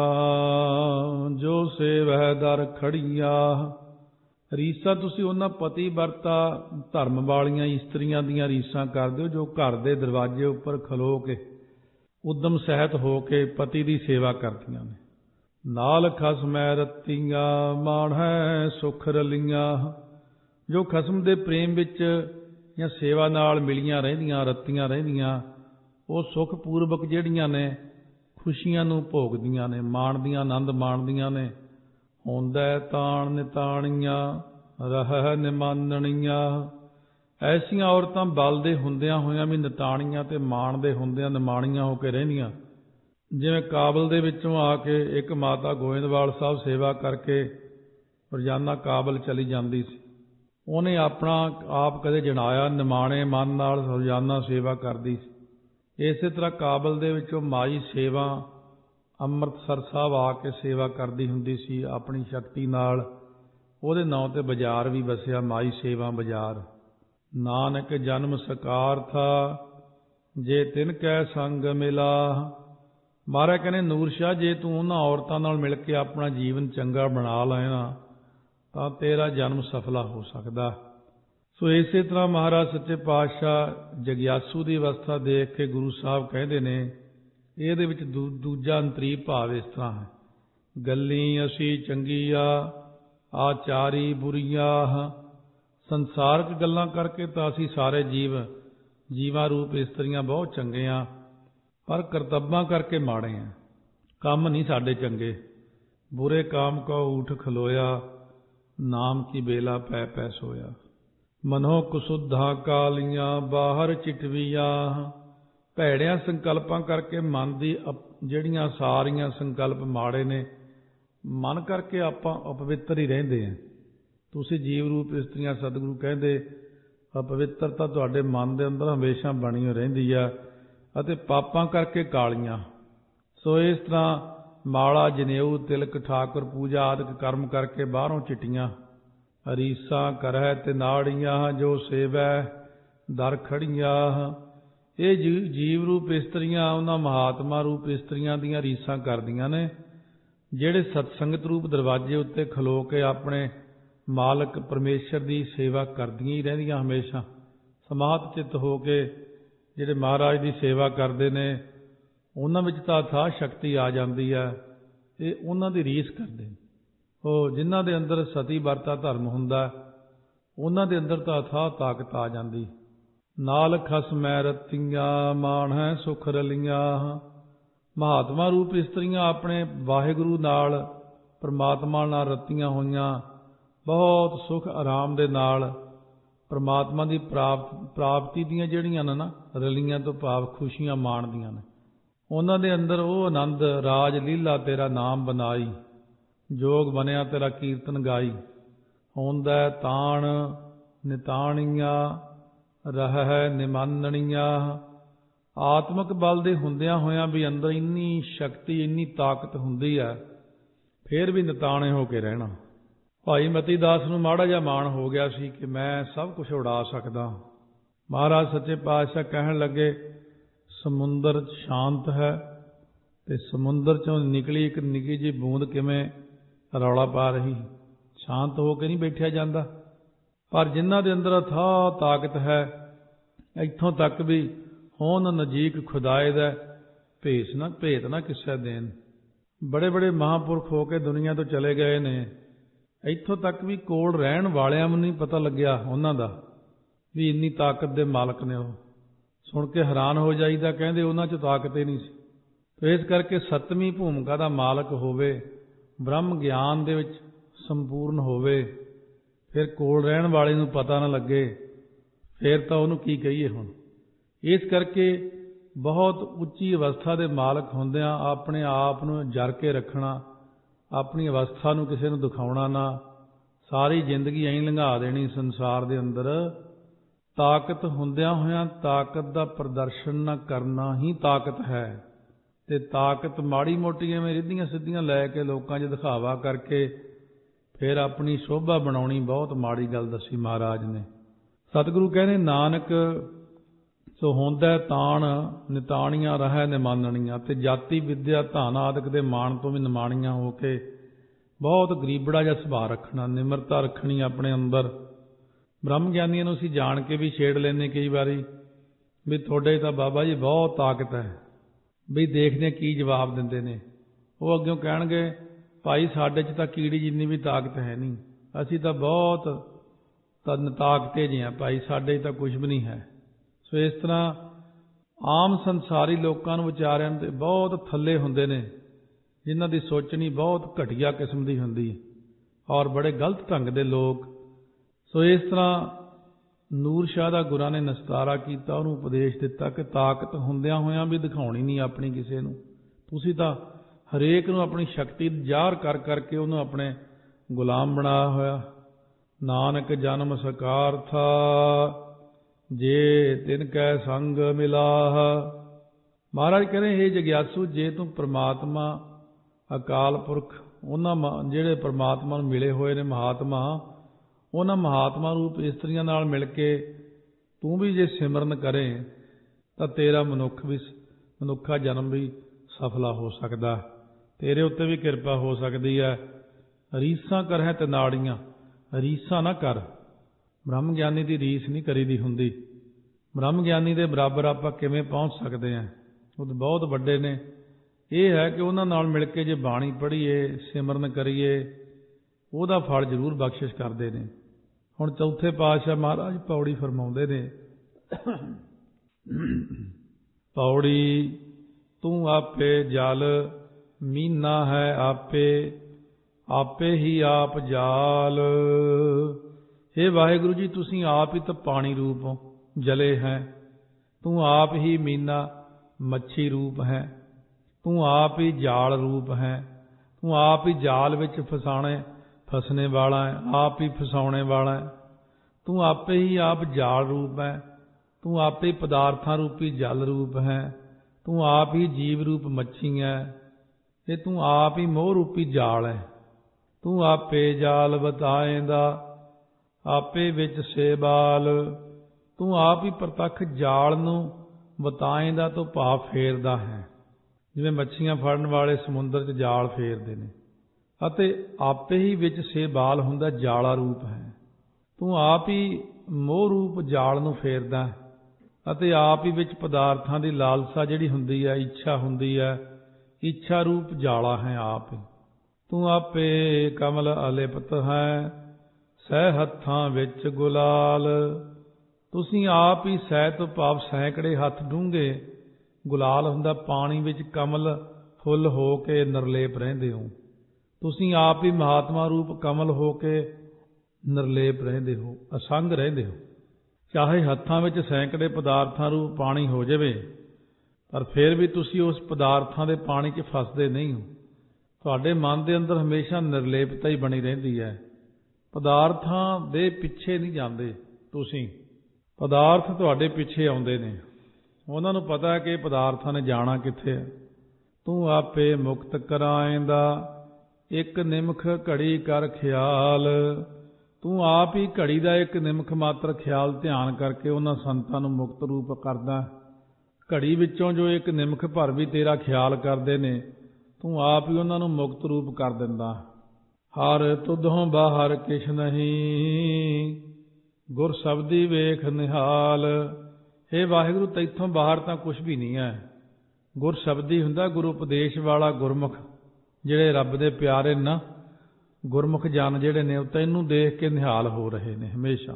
ਜੋ ਸੇਵਹਿ ਦਰ ਖੜੀਆਂ। ਰੀਸਾਂ ਤੁਸੀਂ ਉਹਨਾਂ ਪਤੀ ਵਰਤਾ ਧਰਮ ਵਾਲੀਆਂ ਇਸਤਰੀਆਂ ਦੀਆਂ ਰੀਸਾਂ ਕਰਦੇ ਹੋ ਜੋ ਘਰ ਦੇ ਦਰਵਾਜ਼ੇ ਉੱਪਰ ਖਲੋ ਕੇ ਉਦਮ ਸਹਿਤ ਹੋ ਕੇ ਪਤੀ ਦੀ ਸੇਵਾ ਕਰਦੀਆਂ ਨੇ। ਨਾਲ ਖਸਮੈ ਰੱਤੀਆਂ ਮਾਣੈ ਸੁਖ ਰਲੀਆਂ। ਜੋ ਖਸਮ ਦੇ ਪ੍ਰੇਮ ਵਿੱਚ ਜਾਂ ਸੇਵਾ ਨਾਲ ਮਿਲੀਆਂ ਰਹਿੰਦੀਆਂ, ਰੱਤੀਆਂ ਰਹਿੰਦੀਆਂ, ਉਹ ਸੁਖ ਪੂਰਵਕ ਜਿਹੜੀਆਂ ਨੇ ਖੁਸ਼ੀਆਂ ਨੂੰ ਭੋਗਦੀਆਂ ਨੇ, ਮਾਣਦੀਆਂ, ਆਨੰਦ ਮਾਣਦੀਆਂ ਨੇ। ਹੁੰਦਾ ਤਾਣ ਨਿਤਾਣੀਆਂ ਰਹਿ ਨਿਮਾਨਣੀਆਂ। ਐਸੀਆਂ ਔਰਤਾਂ ਬਲਦੇ ਹੁੰਦਿਆਂ ਹੋਇਆਂ ਵੀ ਨਿਤਾਣੀਆਂ ਤੇ ਮਾਣਦੇ ਹੁੰਦਿਆਂ ਨਿਮਾਣੀਆਂ ਹੋ ਕੇ ਰਹਿੰਦੀਆਂ। ਜਿਵੇਂ ਕਾਬਲ ਦੇ ਵਿੱਚੋਂ ਆ ਕੇ ਇੱਕ ਮਾਤਾ ਗੋਇੰਦਵਾਲ ਸਾਹਿਬ ਸੇਵਾ ਕਰਕੇ ਰੋਜ਼ਾਨਾ ਕਾਬਲ ਚਲੀ ਜਾਂਦੀ ਸੀ, ਉਹਨੇ ਆਪਣਾ ਆਪ ਕਦੇ ਜਣਾਇਆ, ਨਿਮਾਣੇ ਮਨ ਨਾਲ ਰੋਜ਼ਾਨਾ ਸੇਵਾ ਕਰਦੀ ਸੀ। ਇਸੇ ਤਰ੍ਹਾਂ ਕਾਬਲ ਦੇ ਵਿੱਚੋਂ ਮਾਈ ਸੇਵਾ ਅੰਮ੍ਰਿਤਸਰ ਸਾਹਿਬ ਆ ਕੇ ਸੇਵਾ ਕਰਦੀ ਹੁੰਦੀ ਸੀ ਆਪਣੀ ਸ਼ਕਤੀ ਨਾਲ। ਉਹਦੇ ਨਾਂ ਤੇ ਬਾਜ਼ਾਰ ਵੀ ਵਸਿਆ, ਮਾਈ ਸੇਵਾ ਬਾਜ਼ਾਰ। ਨਾਨਕ ਜਨਮ ਸਕਾਰ ਥਾ ਜੇ ਤਿਨ ਕੈ ਸੰਗ ਮਿਲਾ। ਮਹਾਰਾਜ ਕਹਿੰਦੇ ਨੂਰ ਸ਼ਾਹ, ਜੇ ਤੂੰ ਉਹਨਾਂ ਔਰਤਾਂ ਨਾਲ ਮਿਲ ਕੇ ਆਪਣਾ ਜੀਵਨ ਚੰਗਾ ਬਣਾ ਲੈਣਾ ਤਾਂ ਤੇਰਾ ਜਨਮ ਸਫਲਾ ਹੋ ਸਕਦਾ। ਸੋ ਇਸੇ ਤਰ੍ਹਾਂ ਮਹਾਰਾਜ ਸੱਚੇ ਪਾਤਸ਼ਾਹ ਜਗਿਆਸੂ ਦੀ ਅਵਸਥਾ ਦੇਖ ਕੇ ਗੁਰੂ ਸਾਹਿਬ ਕਹਿੰਦੇ ਨੇ, ਇਹਦੇ ਵਿੱਚ ਦੂਜਾ ਅੰਤਰੀ ਭਾਵ ਇਸ ਤਰ੍ਹਾਂ ਹੈ, ਗੱਲੀ ਅਸੀਂ ਚੰਗੀਆਂ ਆਚਾਰੀ ਬੁਰੀਆਂ। ਸੰਸਾਰਕ ਗੱਲਾਂ ਕਰਕੇ ਤਾਂ ਅਸੀਂ ਸਾਰੇ ਜੀਵਾਂ ਰੂਪ ਇਸਤਰੀਆਂ ਬਹੁਤ ਚੰਗੇ ਹਾਂ, ਪਰ ਕਰਤੱਬਾਂ ਕਰਕੇ ਮਾੜੇ ਹਾਂ। ਕੰਮ ਨਹੀਂ ਸਾਡੇ ਚੰਗੇ। ਬੁਰੇ ਕਾਮ ਕੋ ਊਠ ਖਲੋਇਆ ਨਾਮ ਕੀ ਬੇਲਾ ਪੈ ਪੈ ਸੋਇਆ। ਮਨੋ ਕੁਸੁੱਧਾਂ ਕਾਲੀਆਂ ਬਾਹਰ ਚਿਟਵੀਆਂ। ਭੈੜਿਆਂ ਸੰਕਲਪਾਂ ਕਰਕੇ ਮਨ ਦੀ ਜਿਹੜੀਆਂ ਸਾਰੀਆਂ ਸੰਕਲਪ ਮਾੜੇ ਨੇ, ਮਨ ਕਰਕੇ ਆਪਾਂ ਅਪਵਿੱਤਰ ਹੀ ਰਹਿੰਦੇ ਹਾਂ। ਤੁਸੀਂ ਜੀਵ ਰੂਪ ਇਸਤਰੀਆਂ, ਸਤਿਗੁਰੂ ਕਹਿੰਦੇ ਅਪਵਿੱਤਰਤਾ ਤੁਹਾਡੇ ਮਨ ਦੇ ਅੰਦਰ ਹਮੇਸ਼ਾ ਬਣੀ ਹੋ ਰਹਿੰਦੀ ਆ, ਅਤੇ ਪਾਪਾਂ ਕਰਕੇ ਕਾਲੀਆਂ। ਸੋ ਇਸ ਤਰ੍ਹਾਂ ਮਾਲਾ ਜਨੇਊ ਤਿਲਕ ਠਾਕੁਰ ਪੂਜਾ ਆਦਿਕ ਕਰਮ ਕਰਕੇ ਬਾਹਰੋਂ ਚਿੱਟੀਆਂ। ਰੀਸਾਂ ਕਰਹਿ ਤੇ ਨਾੜੀਆਂ ਜੋ ਸੇਵੈ ਦਰ ਖੜੀਆਂ। ਇਹ ਜੀਵ ਰੂਪ ਇਸਤਰੀਆਂ ਉਹਨਾਂ ਮਹਾਤਮਾ ਰੂਪ ਇਸਤਰੀਆਂ ਦੀਆਂ ਰੀਸਾਂ ਕਰਦੀਆਂ ਨੇ, ਜਿਹੜੇ ਸਤਸੰਗਤ ਰੂਪ ਦਰਵਾਜ਼ੇ ਉੱਤੇ ਖਲੋ ਕੇ ਆਪਣੇ ਮਾਲਕ ਪਰਮੇਸ਼ਰ ਦੀ ਸੇਵਾ ਕਰਦੀਆਂ ਹੀ ਰਹਿੰਦੀਆਂ, ਹਮੇਸ਼ਾ ਸਮਾਹਤ ਚਿੱਤ ਹੋ ਕੇ ਜਿਹੜੇ ਮਹਾਰਾਜ ਦੀ ਸੇਵਾ ਕਰਦੇ ਨੇ, ਉਹਨਾਂ ਵਿੱਚ ਤਾਂ ਅਥਾਹ ਸ਼ਕਤੀ ਆ ਜਾਂਦੀ ਹੈ। ਇਹ ਉਹਨਾਂ ਦੀ ਰੀਸ ਕਰਦੇ ਨੇ। ਉਹ ਜਿਨ੍ਹਾਂ ਦੇ ਅੰਦਰ ਸਤੀ ਵਰਤਾ ਧਰਮ ਹੁੰਦਾ, ਉਹਨਾਂ ਦੇ ਅੰਦਰ ਤਾਂ ਅਥਾਹ ਤਾਕਤ ਆ ਜਾਂਦੀ। ਨਾਲ ਖਸਮੈ ਰਤੀਆਂ ਮਾਣੈ ਸੁਖ ਰਲੀਆਂ। ਮਹਾਤਮਾ ਰੂਪ ਇਸਤਰੀਆਂ ਆਪਣੇ ਵਾਹਿਗੁਰੂ ਨਾਲ, ਪਰਮਾਤਮਾ ਨਾਲ ਰਤੀਆਂ ਹੋਈਆਂ, ਬਹੁਤ ਸੁਖ ਆਰਾਮ ਦੇ ਨਾਲ ਪਰਮਾਤਮਾ ਦੀ ਪ੍ਰਾਪਤੀ ਦੀਆਂ ਜਿਹੜੀਆਂ ਨੇ ਨਾ, ਰਲੀਆਂ ਤੋਂ ਭਾਵ ਖੁਸ਼ੀਆਂ ਮਾਣਦੀਆਂ ਨੇ। ਉਹਨਾਂ ਦੇ ਅੰਦਰ ਉਹ ਆਨੰਦ, ਰਾਜ ਲੀਲਾ ਤੇਰਾ ਨਾਮ ਬਨਾਈ, ਜੋਗ ਬਣਿਆ ਤੇਰਾ ਕੀਰਤਨ ਗਾਈ। ਹੁੰਦਾ ਤਾਣ ਨਿਤਾਣੀਆਂ ਰਹਿ ਨਿਮਾਨਣੀਆਂ। ਆਤਮਿਕ ਬਲ ਦੇ ਹੁੰਦਿਆਂ ਹੋਇਆਂ ਵੀ ਅੰਦਰ ਇੰਨੀ ਸ਼ਕਤੀ, ਇੰਨੀ ਤਾਕਤ ਹੁੰਦੀ ਹੈ, ਫਿਰ ਵੀ ਨਿਤਾਣੇ ਹੋ ਕੇ ਰਹਿਣਾ। ਭਾਈ ਮਤੀ ਦਾਸ ਨੂੰ ਮਾੜਾ ਜਿਹਾ ਮਾਣ ਹੋ ਗਿਆ ਸੀ ਕਿ ਮੈਂ ਸਭ ਕੁਝ ਉਡਾ ਸਕਦਾ। ਮਹਾਰਾਜ ਸੱਚੇ ਪਾਤਸ਼ਾਹ ਕਹਿਣ ਲੱਗੇ, ਸਮੁੰਦਰ ਸ਼ਾਂਤ ਹੈ ਤੇ ਸਮੁੰਦਰ ਚੋਂ ਨਿਕਲੀ ਇੱਕ ਨਿੱਕੀ ਜਿਹੀ ਬੂੰਦ ਕਿਵੇਂ ਰੌਲਾ ਪਾ ਰਹੀ। ਸ਼ਾਂਤ ਹੋ ਕੇ ਨਹੀਂ ਬੈਠਿਆ ਜਾਂਦਾ, ਪਰ ਜਿਨ੍ਹਾਂ ਦੇ ਅੰਦਰ ਅਥਾਹ ਤਾਕਤ ਹੈ, ਇੱਥੋਂ ਤੱਕ ਵੀ ਹੋਣ ਨਜ਼ੀਕ ਖੁਦਾਏ ਦਾ ਭੇਤ ਨਾ ਕਿਸੇ ਦੇਣ। ਬੜੇ ਬੜੇ ਮਹਾਂਪੁਰਖ ਹੋ ਕੇ ਦੁਨੀਆ ਤੋਂ ਚਲੇ ਗਏ ਨੇ, ਇੱਥੋਂ ਤੱਕ ਵੀ ਕੋਲ ਰਹਿਣ ਵਾਲਿਆਂ ਨੂੰ ਨਹੀਂ ਪਤਾ ਲੱਗਿਆ ਉਹਨਾਂ ਦਾ ਵੀ ਇੰਨੀ ਤਾਕਤ ਦੇ ਮਾਲਕ ਨੇ ਉਹ। ਸੁਣ ਕੇ ਹੈਰਾਨ ਹੋ ਜਾਈਦਾ, ਕਹਿੰਦੇ ਉਹਨਾਂ 'ਚ ਤਾਕਤ ਹੀ ਨਹੀਂ ਸੀ। ਤੇ ਇਸ ਕਰਕੇ ਸੱਤਵੀਂ ਭੂਮਿਕਾ ਦਾ ਮਾਲਕ ਹੋਵੇ, ਬ੍ਰਹਮ ਗਿਆਨ ਦੇ ਵਿੱਚ ਸੰਪੂਰਨ ਹੋਵੇ, ਫਿਰ ਕੋਲ ਰਹਿਣ ਵਾਲੇ ਨੂੰ ਪਤਾ ਨਾ ਲੱਗੇ, ਫਿਰ ਤਾਂ ਉਹਨੂੰ ਕੀ ਕਹੀਏ ਹੁਣ। ਇਸ ਕਰਕੇ ਬਹੁਤ ਉੱਚੀ ਅਵਸਥਾ ਦੇ ਮਾਲਕ ਹੁੰਦਿਆਂ ਆਪਣੇ ਆਪ ਨੂੰ ਜਰ ਕੇ ਰੱਖਣਾ, ਆਪਣੀ ਅਵਸਥਾ ਨੂੰ ਕਿਸੇ ਨੂੰ ਦਿਖਾਉਣਾ ਨਾ, ਸਾਰੀ ਜ਼ਿੰਦਗੀ ਐਂ ਲੰਘਾ ਦੇਣੀ ਸੰਸਾਰ ਦੇ ਅੰਦਰ। ਤਾਕਤ ਹੁੰਦਿਆਂ ਹੋਇਆਂ ਤਾਕਤ ਦਾ ਪ੍ਰਦਰਸ਼ਨ ਨਾ ਕਰਨਾ ਹੀ ਤਾਕਤ ਹੈ। ਤੇ ਤਾਕਤ ਮਾੜੀ ਮੋਟੀ ਐਵੇਂ ਰਿੱਧੀਆਂ ਸਿੱਧੀਆਂ ਲੈ ਕੇ ਲੋਕਾਂ 'ਚ ਦਿਖਾਵਾ ਕਰਕੇ ਫਿਰ ਆਪਣੀ ਸ਼ੋਭਾ ਬਣਾਉਣੀ ਬਹੁਤ ਮਾੜੀ ਗੱਲ ਦੱਸੀ ਮਹਾਰਾਜ ਨੇ। ਸਤਿਗੁਰੂ ਕਹਿੰਦੇ, ਨਾਨਕ ਸੋ ਹੁੰਦਾ ਤਾਣ ਨਿਤਾਣੀਆਂ ਰਹਿ ਨਿਮਾਨਣੀਆਂ। ਤੇ ਜਾਤੀ ਵਿਦਿਆ ਧਨ ਆਦਿਕ ਦੇ ਮਾਣ ਤੋਂ ਵੀ ਨਿਮਾਣੀਆਂ ਹੋ ਕੇ ਬਹੁਤ ਗਰੀਬੜਾ ਜਿਹਾ ਸੁਭਾਅ ਰੱਖਣਾ, ਨਿਮਰਤਾ ਰੱਖਣੀ ਆਪਣੇ ਅੰਦਰ। ਬ੍ਰਹਮ ਗਿਆਨੀਆਂ ਨੂੰ ਅਸੀਂ ਜਾਣ ਕੇ ਵੀ ਛੇੜ ਲੈਂਦੇ ਕਈ ਵਾਰੀ ਵੀ ਤੁਹਾਡੇ ਤਾਂ ਬਾਬਾ ਜੀ ਬਹੁਤ ਤਾਕਤ ਹੈ, ਵੀ ਦੇਖਦੇ ਕੀ ਜਵਾਬ ਦਿੰਦੇ ਨੇ। ਉਹ ਅੱਗਿਓਂ ਕਹਿਣਗੇ, ਭਾਈ ਸਾਡੇ 'ਚ ਤਾਂ ਕੀੜੀ ਜਿੰਨੀ ਵੀ ਤਾਕਤ ਹੈ ਨਹੀਂ, ਅਸੀਂ ਤਾਂ ਬਹੁਤ ਤਾਕਤੇ ਜਿਹੇ ਹਾਂ ਭਾਈ, ਸਾਡੇ 'ਚ ਤਾਂ ਕੁਝ ਵੀ ਨਹੀਂ ਹੈ। ਸੋ ਇਸ ਤਰ੍ਹਾਂ ਆਮ ਸੰਸਾਰੀ ਲੋਕਾਂ ਨੂੰ ਵਿਚਾਰਿਆਂ ਦੇ ਬਹੁਤ ਥੱਲੇ ਹੁੰਦੇ ਨੇ, ਜਿਨ੍ਹਾਂ ਦੀ ਸੋਚਣੀ ਬਹੁਤ ਘਟੀਆ ਕਿਸਮ ਦੀ ਹੁੰਦੀ ਹੈ ਔਰ ਬੜੇ ਗਲਤ ਢੰਗ ਦੇ ਲੋਕ। ਸੋ ਇਸ ਤਰ੍ਹਾਂ ਨੂਰ ਸ਼ਾਹ ਦਾ ਗੁਰਾਂ ਨੇ ਨਿਸਤਾਰਾ ਕੀਤਾ, ਉਹਨੂੰ ਉਪਦੇਸ਼ ਦਿੱਤਾ ਕਿ ਤਾਕਤ ਹੁੰਦਿਆਂ ਹੋਇਆਂ ਵੀ ਦਿਖਾਉਣੀ ਨਹੀਂ ਆਪਣੀ ਕਿਸੇ ਨੂੰ। ਤੁਸੀਂ ਤਾਂ ਹਰੇਕ ਨੂੰ ਆਪਣੀ ਸ਼ਕਤੀ ਜ਼ਾਹਰ ਕਰ ਕਰਕੇ ਉਹਨੂੰ ਆਪਣੇ ਗੁਲਾਮ ਬਣਾਇਆ ਹੋਇਆ। ਨਾਨਕ ਜਨਮ ਸਕਾਰਥਾ ਜੇ ਤਿਨ ਕੈ ਸੰਗ ਮਿਲਾਹ। ਮਹਾਰਾਜ ਕਹਿੰਦੇ, ਹੇ ਜਗਿਆਸੂ, ਜੇ ਤੂੰ ਪ੍ਰਮਾਤਮਾ ਅਕਾਲ ਪੁਰਖ ਉਹਨਾਂ ਜਿਹੜੇ ਪ੍ਰਮਾਤਮਾ ਨੂੰ ਮਿਲੇ ਹੋਏ ਨੇ ਮਹਾਤਮਾ, ਉਹਨਾਂ ਮਹਾਤਮਾ ਰੂਪ ਇਸਤਰੀਆਂ ਨਾਲ ਮਿਲ ਕੇ ਤੂੰ ਵੀ ਜੇ ਸਿਮਰਨ ਕਰੇ ਤਾਂ ਤੇਰਾ ਮਨੁੱਖਾ ਜਨਮ ਵੀ ਸਫਲਾ ਹੋ ਸਕਦਾ, ਤੇਰੇ ਉੱਤੇ ਵੀ ਕਿਰਪਾ ਹੋ ਸਕਦੀ ਹੈ। ਰੀਸਾਂ ਕਰਹਿ ਤੇ ਨਾੜੀਆਂ, ਰੀਸਾਂ ਨਾ ਕਰ। ਬ੍ਰਹਮ ਗਿਆਨੀ ਦੀ ਰੀਸ ਨਹੀਂ ਕਰੀਦੀ ਹੁੰਦੀ। ਬ੍ਰਹਮ ਗਿਆਨੀ ਦੇ ਬਰਾਬਰ ਆਪਾਂ ਕਿਵੇਂ ਪਹੁੰਚ ਸਕਦੇ ਹਾਂ? ਉਹ ਤਾਂ ਬਹੁਤ ਵੱਡੇ ਨੇ। ਇਹ ਹੈ ਕਿ ਉਹਨਾਂ ਨਾਲ ਮਿਲ ਕੇ ਜੇ ਬਾਣੀ ਪੜ੍ਹੀਏ, ਸਿਮਰਨ ਕਰੀਏ, ਉਹਦਾ ਫਲ ਜ਼ਰੂਰ ਬਖਸ਼ਿਸ਼ ਕਰਦੇ ਨੇ। ਹੁਣ ਚੌਥੇ ਪਾਤਸ਼ਾਹ ਮਹਾਰਾਜ ਪੌੜੀ ਫਰਮਾਉਂਦੇ ਨੇ, ਪੌੜੀ ਤੂੰ ਆਪੇ ਜਲ ਮੀਨਾ ਹੈ ਆਪੇ, ਆਪੇ ਹੀ ਆਪ ਜਾਲ। ਹੇ ਵਾਹਿਗੁਰੂ ਜੀ, ਤੁਸੀਂ ਆਪ ਹੀ ਤਾਂ ਪਾਣੀ ਰੂਪ ਜਲੇ ਹੈ, ਤੂੰ ਆਪ ਹੀ ਮੀਨਾ ਮੱਛੀ ਰੂਪ ਹੈ, ਤੂੰ ਆਪ ਹੀ ਜਾਲ ਰੂਪ ਹੈ, ਤੂੰ ਆਪ ਹੀ ਜਾਲ ਵਿੱਚ ਫਸਣੇ ਵਾਲਾ ਹੈ, ਆਪ ਹੀ ਫਸਾਉਣੇ ਵਾਲਾ ਹੈ। ਤੂੰ ਆਪੇ ਹੀ ਆਪ ਜਾਲ ਰੂਪ ਹੈ, ਤੂੰ ਆਪੇ ਹੀ ਪਦਾਰਥਾਂ ਰੂਪੀ ਜਲ ਰੂਪ ਹੈ, ਤੂੰ ਆਪ ਹੀ ਜੀਵ ਰੂਪ ਮੱਛੀ ਹੈ, ਤੇ ਤੂੰ ਆਪ ਹੀ ਮੋਹ ਰੂਪੀ ਜਾਲ ਹੈ। ਤੂੰ ਆਪੇ ਜਾਲ ਬਤਾਏਂਦਾ, ਆਪੇ ਵਿੱਚ ਸੇਬਾਲ। ਤੂੰ ਆਪ ਹੀ ਪ੍ਰਤੱਖ ਜਾਲ ਨੂੰ ਬਤਾਏਂਦਾ ਤੋਂ ਭਾਵ ਫੇਰਦਾ ਹੈ। ਜਿਵੇਂ ਮੱਛੀਆਂ ਫੜਨ ਵਾਲੇ ਸਮੁੰਦਰ 'ਚ ਜਾਲ ਫੇਰਦੇ ਨੇ, ਅਤੇ ਆਪੇ ਹੀ ਵਿੱਚ ਸੇਬਾਲ ਹੁੰਦਾ ਜਾਲਾ ਰੂਪ ਹੈ। ਤੂੰ ਆਪ ਹੀ ਮੋਹ ਰੂਪ ਜਾਲ ਨੂੰ ਫੇਰਦਾ ਅਤੇ ਆਪ ਹੀ ਵਿੱਚ ਪਦਾਰਥਾਂ ਦੀ ਲਾਲਸਾ ਜਿਹੜੀ ਹੁੰਦੀ ਹੈ, ਇੱਛਾ ਹੁੰਦੀ ਹੈ, ਇੱਛਾ ਰੂਪ ਜਾਲਾ ਹੈ ਆਪ। ਤੂੰ ਆਪੇ ਕਮਲ ਅਲਿਪਤ ਹੈ, ਸਹਿ ਹੱਥਾਂ ਵਿੱਚ ਗੁਲਾਲ। ਤੁਸੀਂ ਆਪ ਹੀ ਸਹਿ ਤੋਂ ਭਾਵ ਸੈਂਕੜੇ ਹੱਥ ਡੂੰਘੇ, ਗੁਲਾਲ ਹੁੰਦਾ ਪਾਣੀ ਵਿੱਚ ਕਮਲ ਫੁੱਲ ਹੋ ਕੇ ਨਿਰਲੇਪ ਰਹਿੰਦੇ ਹੋ। ਤੁਸੀਂ ਆਪ ਹੀ ਮਹਾਤਮਾ ਰੂਪ ਕਮਲ ਹੋ ਕੇ ਨਿਰਲੇਪ ਰਹਿੰਦੇ ਹੋ, ਅਸੰਗ ਰਹਿੰਦੇ ਹੋ। ਚਾਹੇ ਹੱਥਾਂ ਵਿੱਚ ਸੈਂਕੜੇ ਪਦਾਰਥਾਂ ਰੂਪ ਪਾਣੀ ਹੋ ਜਾਵੇ, ਪਰ ਫਿਰ ਵੀ ਤੁਸੀਂ ਉਸ ਪਦਾਰਥਾਂ ਦੇ ਪਾਣੀ 'ਚ ਫਸਦੇ ਨਹੀਂ ਹੋ। ਤੁਹਾਡੇ ਮਨ ਦੇ ਅੰਦਰ ਹਮੇਸ਼ਾ ਨਿਰਲੇਪਤਾ ਹੀ ਬਣੀ ਰਹਿੰਦੀ ਹੈ। ਪਦਾਰਥਾਂ ਦੇ ਪਿੱਛੇ ਨਹੀਂ ਜਾਂਦੇ ਤੁਸੀਂ, ਪਦਾਰਥ ਤੁਹਾਡੇ ਪਿੱਛੇ ਆਉਂਦੇ ਨੇ। ਉਹਨਾਂ ਨੂੰ ਪਤਾ ਹੈ ਕਿ ਪਦਾਰਥਾਂ ਨੇ ਜਾਣਾ ਕਿੱਥੇ ਹੈ। ਤੂੰ ਆਪੇ ਮੁਕਤ ਕਰਾਏਂਦਾ, ਇੱਕ ਨਿਮਖ ਘੜੀ ਕਰ ਖਿਆਲ। ਤੂੰ ਆਪ ਹੀ ਘੜੀ ਦਾ ਇੱਕ ਨਿਮਖ ਮਾਤਰ ਖਿਆਲ ਧਿਆਨ ਕਰਕੇ ਉਹਨਾਂ ਸੰਤਾਂ ਨੂੰ ਮੁਕਤ ਰੂਪ ਕਰਦਾ। ਘੜੀ ਵਿੱਚੋਂ ਜੋ ਇੱਕ ਨਿਮਖ ਭਰ ਵੀ ਤੇਰਾ ਖਿਆਲ ਕਰਦੇ ਨੇ, ਤੂੰ ਆਪ ਹੀ ਉਹਨਾਂ ਨੂੰ ਮੁਕਤ ਰੂਪ ਕਰ ਦਿੰਦਾ। ਹਰ ਤੁਧੋਂ ਬਾਹਰ ਕਿਛ ਨਹੀਂ, ਗੁਰ ਸ਼ਬਦੀ ਵੇਖ ਨਿਹਾਲ। ਹੇ ਵਾਹਿਗੁਰੂ, ਤੈਥੋਂ ਬਾਹਰ ਤਾਂ ਕੁਛ ਵੀ ਨਹੀਂ ਹੈ। ਗੁਰ ਸ਼ਬਦੀ ਹੁੰਦਾ ਗੁਰੂ ਉਪਦੇਸ਼ ਵਾਲਾ ਗੁਰਮੁਖ, ਜਿਹੜੇ ਰੱਬ ਦੇ ਪਿਆਰੇ ਨਾ ਗੁਰਮੁਖ ਜਨ ਜਿਹੜੇ ਨੇ, ਉਹ ਤੈਨੂੰ ਦੇਖ ਕੇ ਨਿਹਾਲ ਹੋ ਰਹੇ ਨੇ ਹਮੇਸ਼ਾ।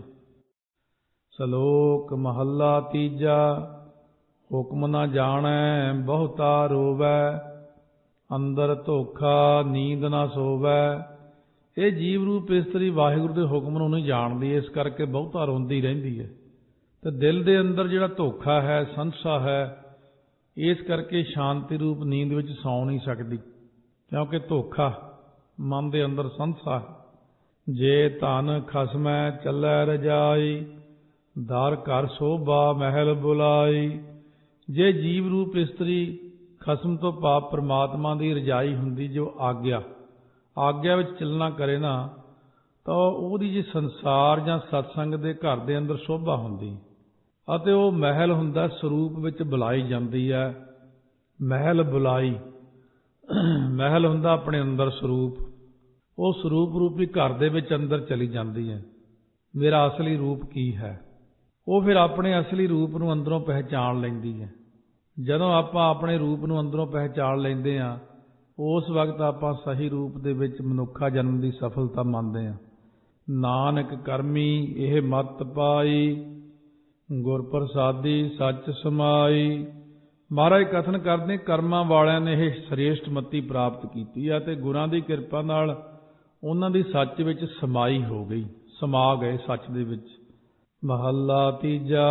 ਸ਼ਲੋਕ ਮਹੱਲਾ ਤੀਜਾ। ਹੁਕਮ ਨਾ ਜਾਣੈ ਬਹੁਤਾ ਰੋਵੈ, ਅੰਦਰ ਧੋਖਾ ਨੀਂਦ ਨਾ ਸੋਵੈ। ਇਹ ਜੀਵ ਰੂਪ ਇਸਤਰੀ ਵਾਹਿਗੁਰੂ ਦੇ ਹੁਕਮ ਨੂੰ ਨਹੀਂ ਜਾਣਦੀ, ਇਸ ਕਰਕੇ ਬਹੁਤਾ ਰੋਂਦੀ ਰਹਿੰਦੀ ਹੈ। ਤੇ ਦਿਲ ਦੇ ਅੰਦਰ ਜਿਹੜਾ ਧੋਖਾ ਹੈ, ਸੰਸਾ ਹੈ, ਇਸ ਕਰਕੇ ਸ਼ਾਂਤੀ ਰੂਪ ਨੀਂਦ ਵਿੱਚ ਸੌਂ ਨਹੀਂ ਸਕਦੀ, ਕਿਉਂਕਿ ਧੋਖਾ ਮਨ ਦੇ ਅੰਦਰ ਸੰਸਾ ਹੈ। ਜੇ ਧਨ ਖਸਮੈ ਚੱਲੈ ਰਜਾਈ, ਦਰ ਘਰ ਸੋਭਾ ਮਹਿਲ ਬੁਲਾਈ। ਜੇ ਜੀਵ ਰੂਪ ਇਸਤਰੀ ਖਸਮ ਤੋਂ ਭਾਵ ਪਰਮਾਤਮਾ ਦੀ ਰਜਾਈ ਹੁੰਦੀ, ਜੋ ਆਗਿਆ ਵਿੱਚ ਚੱਲਣਾ ਕਰੇ ਨਾ, ਤਾਂ ਉਹਦੀ ਜੇ ਸੰਸਾਰ ਜਾਂ ਸਤਸੰਗ ਦੇ ਘਰ ਦੇ ਅੰਦਰ ਸ਼ੋਭਾ ਹੁੰਦੀ, ਅਤੇ ਉਹ ਮਹਿਲ ਹੁੰਦਾ ਸਰੂਪ ਵਿੱਚ ਬੁਲਾਈ ਜਾਂਦੀ ਹੈ। ਮਹਿਲ ਬੁਲਾਈ, ਮਹਿਲ ਹੁੰਦਾ ਆਪਣੇ ਅੰਦਰ ਸਰੂਪ, ਉਹ ਸਰੂਪ ਰੂਪੀ ਘਰ ਦੇ ਵਿੱਚ ਅੰਦਰ ਚਲੀ ਜਾਂਦੀ ਹੈ। ਮੇਰਾ ਅਸਲੀ ਰੂਪ ਕੀ ਹੈ, ਉਹ ਫਿਰ ਆਪਣੇ ਅਸਲੀ ਰੂਪ ਨੂੰ ਅੰਦਰੋਂ ਪਹਿਚਾਣ ਲੈਂਦੀ ਹੈ। ਜਦੋਂ ਆਪਾਂ ਆਪਣੇ ਰੂਪ ਨੂੰ ਅੰਦਰੋਂ ਪਹਿਚਾਣ ਲੈਂਦੇ ਹਾਂ, ਉਸ ਵਕਤ ਆਪਾਂ ਸਹੀ ਰੂਪ ਦੇ ਵਿੱਚ ਮਨੁੱਖਾ ਜਨਮ ਦੀ ਸਫਲਤਾ ਮੰਨਦੇ ਹਾਂ। ਨਾਨਕ ਕਰਮੀ ਇਹ ਮਤ ਪਾਈ, ਗੁਰ ਪ੍ਰਸਾਦੀ ਸੱਚ ਸਮਾਈ। ਮਹਾਰਾਜ ਕਥਨ ਕਰਦੇ, ਕਰਮਾਂ ਵਾਲਿਆਂ ਨੇ ਇਹ ਸ੍ਰੇਸ਼ਟ ਮਤੀ ਪ੍ਰਾਪਤ ਕੀਤੀ ਹੈ, ਅਤੇ ਗੁਰਾਂ ਦੀ ਕਿਰਪਾ ਨਾਲ ਉਹਨਾਂ ਦੀ ਸੱਚ ਵਿੱਚ ਸਮਾਈ ਹੋ ਗਈ, ਸਮਾ ਗਏ ਸੱਚ ਦੇ ਵਿੱਚ। ਮਹੱਲਾ ਤੀਜਾ।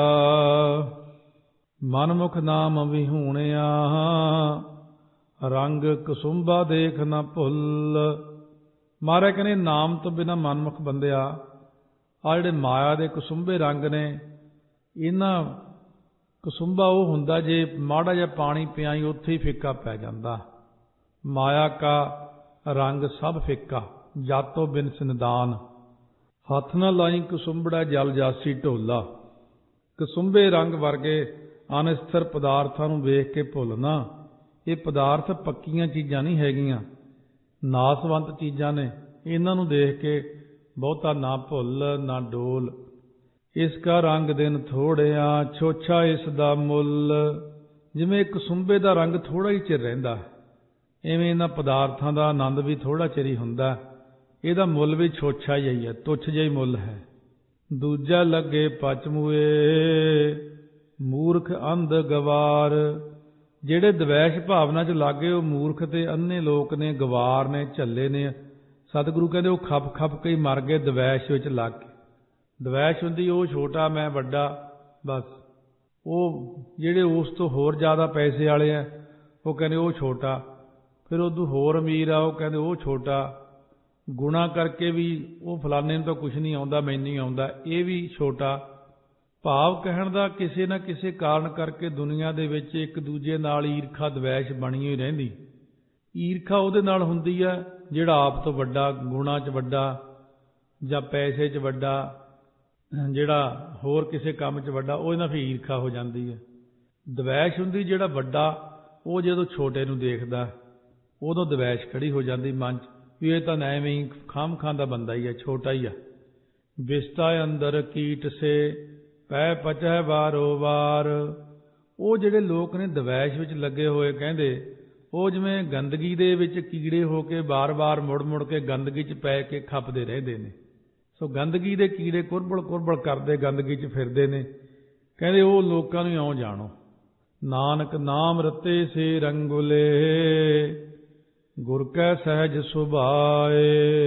ਮਨਮੁਖ ਨਾਮ ਵਿਹੂਣਿਆ, ਰੰਗ ਕਸੁੰਭਾ ਦੇਖ ਨਾ ਭੁੱਲ। ਮਹਾਰਾਜ ਕਹਿੰਦੇ, ਨਾਮ ਤੋਂ ਬਿਨਾਂ ਮਨਮੁਖ ਬੰਦਿਆ, ਆ ਜਿਹੜੇ ਮਾਇਆ ਦੇ ਕਸੁੰਭੇ ਰੰਗ ਨੇ, ਇਹਨਾਂ ਕਸੁੰਭਾ ਉਹ ਹੁੰਦਾ ਜੇ ਮਾੜਾ ਜਿਹਾ ਪਾਣੀ ਪਿਆਈ ਉੱਥੇ ਹੀ ਫਿੱਕਾ ਪੈ ਜਾਂਦਾ। ਮਾਇਆ ਕਾ ਰੰਗ ਸਭ ਫਿੱਕਾ, ਜਾਤੋ ਬਿਨ ਸਿੰਦਾਨ। ਹੱਥ ਨਾ ਲਾਈ ਕਸੁੰਭੜਾ ਜਲ ਜਾਸੀ ਢੋਲਾ। ਕਸੁੰਭੇ ਰੰਗ ਵਰਗੇ ਅਨਿਸਥਿਰ ਪਦਾਰਥਾਂ ਨੂੰ ਵੇਖ ਕੇ ਭੁੱਲਣਾ। ਇਹ ਪਦਾਰਥ ਪੱਕੀਆਂ ਚੀਜ਼ਾਂ ਨਹੀਂ ਹੈਗੀਆਂ, ਨਾਸਵੰਤ ਚੀਜ਼ਾਂ ਨੇ। ਇਹਨਾਂ ਨੂੰ ਦੇਖ ਕੇ ਬਹੁਤਾ ਨਾ ਭੁੱਲ ਨਾ ਡੋਲ। ਇਸ ਕਾ ਰੰਗ ਦਿਨ ਥੋੜਿਆ, ਛੋਛਾ ਇਸ ਦਾ ਮੁੱਲ। ਜਿਵੇਂ ਕਸੁੰਭੇ ਦਾ ਰੰਗ ਥੋੜ੍ਹਾ ਹੀ ਚਿਰ ਰਹਿੰਦਾ, ਇਵੇਂ ਇਹਨਾਂ ਪਦਾਰਥਾਂ ਦਾ ਆਨੰਦ ਵੀ ਥੋੜ੍ਹਾ ਚਿਰ ਹੀ ਹੁੰਦਾ। ਇਹਦਾ ਮੁੱਲ ਵੀ ਛੋਛਾ ਹੀ ਹੈ, ਤੁੱਛ ਜਿਹਾ ਹੀ ਮੁੱਲ ਹੈ। ਦੂਜਾ ਲੱਗੇ ਪਚਮੂਏ, ਮੂਰਖ ਅੰਧ ਗਵਾਰ। ਜਿਹੜੇ ਦਵੈਸ਼ ਭਾਵਨਾ 'ਚ ਲਾਗੇ, ਉਹ ਮੂਰਖ ਤੇ ਅੰਨੇ ਲੋਕ ਨੇ, ਗਵਾਰ ਨੇ, ਝੱਲੇ ਨੇ। ਸਤਿਗੁਰੂ ਕਹਿੰਦੇ ਉਹ ਖੱਪ ਖੱਪ ਕੇ ਹੀ ਮਰ ਗਏ ਦਵੈਸ਼ ਵਿੱਚ ਲੱਗ ਕੇ। ਦਵੈਸ਼ ਹੁੰਦੀ ਉਹ ਛੋਟਾ ਮੈਂ ਵੱਡਾ, ਬਸ। ਉਹ ਜਿਹੜੇ ਉਸ ਤੋਂ ਹੋਰ ਜ਼ਿਆਦਾ ਪੈਸੇ ਵਾਲੇ ਆ, ਉਹ ਕਹਿੰਦੇ ਉਹ ਛੋਟਾ। ਫਿਰ ਉਦੋਂ ਹੋਰ ਅਮੀਰ ਆ, ਉਹ ਕਹਿੰਦੇ ਉਹ ਛੋਟਾ। ਗੁਣਾ ਕਰਕੇ ਵੀ ਉਹ ਫਲਾਣੇ ਨੂੰ ਤਾਂ ਕੁਛ ਨਹੀਂ ਆਉਂਦਾ, ਮੈਨੂੰ ਹੀ ਆਉਂਦਾ, ਇਹ ਵੀ ਛੋਟਾ। ਭਾਵ ਕਹਿਣ ਦਾ, ਕਿਸੇ ਨਾ ਕਿਸੇ ਕਾਰਨ ਕਰਕੇ ਦੁਨੀਆ ਦੇ ਵਿੱਚ ਇੱਕ ਦੂਜੇ ਨਾਲ ਈਰਖਾ ਦਵੈਸ਼ ਬਣੀ ਹੋਈ ਰਹਿੰਦੀ। ਈਰਖਾ ਉਹਦੇ ਨਾਲ ਹੁੰਦੀ ਹੈ ਜਿਹੜਾ ਆਪ ਤੋਂ ਵੱਡਾ, ਗੁਣਾ 'ਚ ਵੱਡਾ ਜਾਂ ਪੈਸੇ 'ਚ ਵੱਡਾ, ਜਿਹੜਾ ਹੋਰ ਕਿਸੇ ਕੰਮ 'ਚ ਵੱਡਾ, ਉਹਦੇ ਨਾਲ ਫਿਰ ਈਰਖਾ ਹੋ ਜਾਂਦੀ ਹੈ। ਦਵੈਸ਼ ਹੁੰਦੀ, ਜਿਹੜਾ ਵੱਡਾ ਉਹ ਜਦੋਂ ਛੋਟੇ ਨੂੰ ਦੇਖਦਾ ਉਦੋਂ ਦਵੈਸ਼ ਖੜੀ ਹੋ ਜਾਂਦੀ ਮਨ 'ਚ ਵੀ ਇਹ ਤਾਂ ਐਵੇਂ ਹੀ ਖਾਮ ਖਾਂ ਦਾ ਬੰਦਾ ਹੀ ਹੈ, ਛੋਟਾ ਹੀ ਆ। ਵਿਸਟਾ ਅੰਦਰ ਕੀਟ ਸੇ ਪੈ ਪਚੈ ਵਾਰੋ ਵਾਰ। ਉਹ ਜਿਹੜੇ ਲੋਕ ਨੇ ਦਵੈਸ਼ ਵਿੱਚ ਲੱਗੇ ਹੋਏ, ਕਹਿੰਦੇ ਉਹ ਜਿਵੇਂ ਗੰਦਗੀ ਦੇ ਵਿੱਚ ਕੀੜੇ ਹੋ ਕੇ ਬਾਰ-ਬਾਰ ਮੁੜ-ਮੁੜ ਕੇ ਗੰਦਗੀ 'ਚ ਪੈ ਕੇ ਖੱਪਦੇ ਰਹਿੰਦੇ ਨੇ। ਸੋ ਗੰਦਗੀ ਦੇ ਕੀੜੇ ਕੁਰਬਲ ਕਰਦੇ ਗੰਦਗੀ 'ਚ ਫਿਰਦੇ ਨੇ। ਕਹਿੰਦੇ ਉਹ ਲੋਕਾਂ ਨੂੰ ਇਉਂ ਜਾਣੋ, ਨਾਨਕ ਨਾਮ ਰਤੇ ਸੇ ਰੰਗੁਲੇ ਗੁਰ ਕੈ ਸਹਿਜ ਸੁਭਾਏ।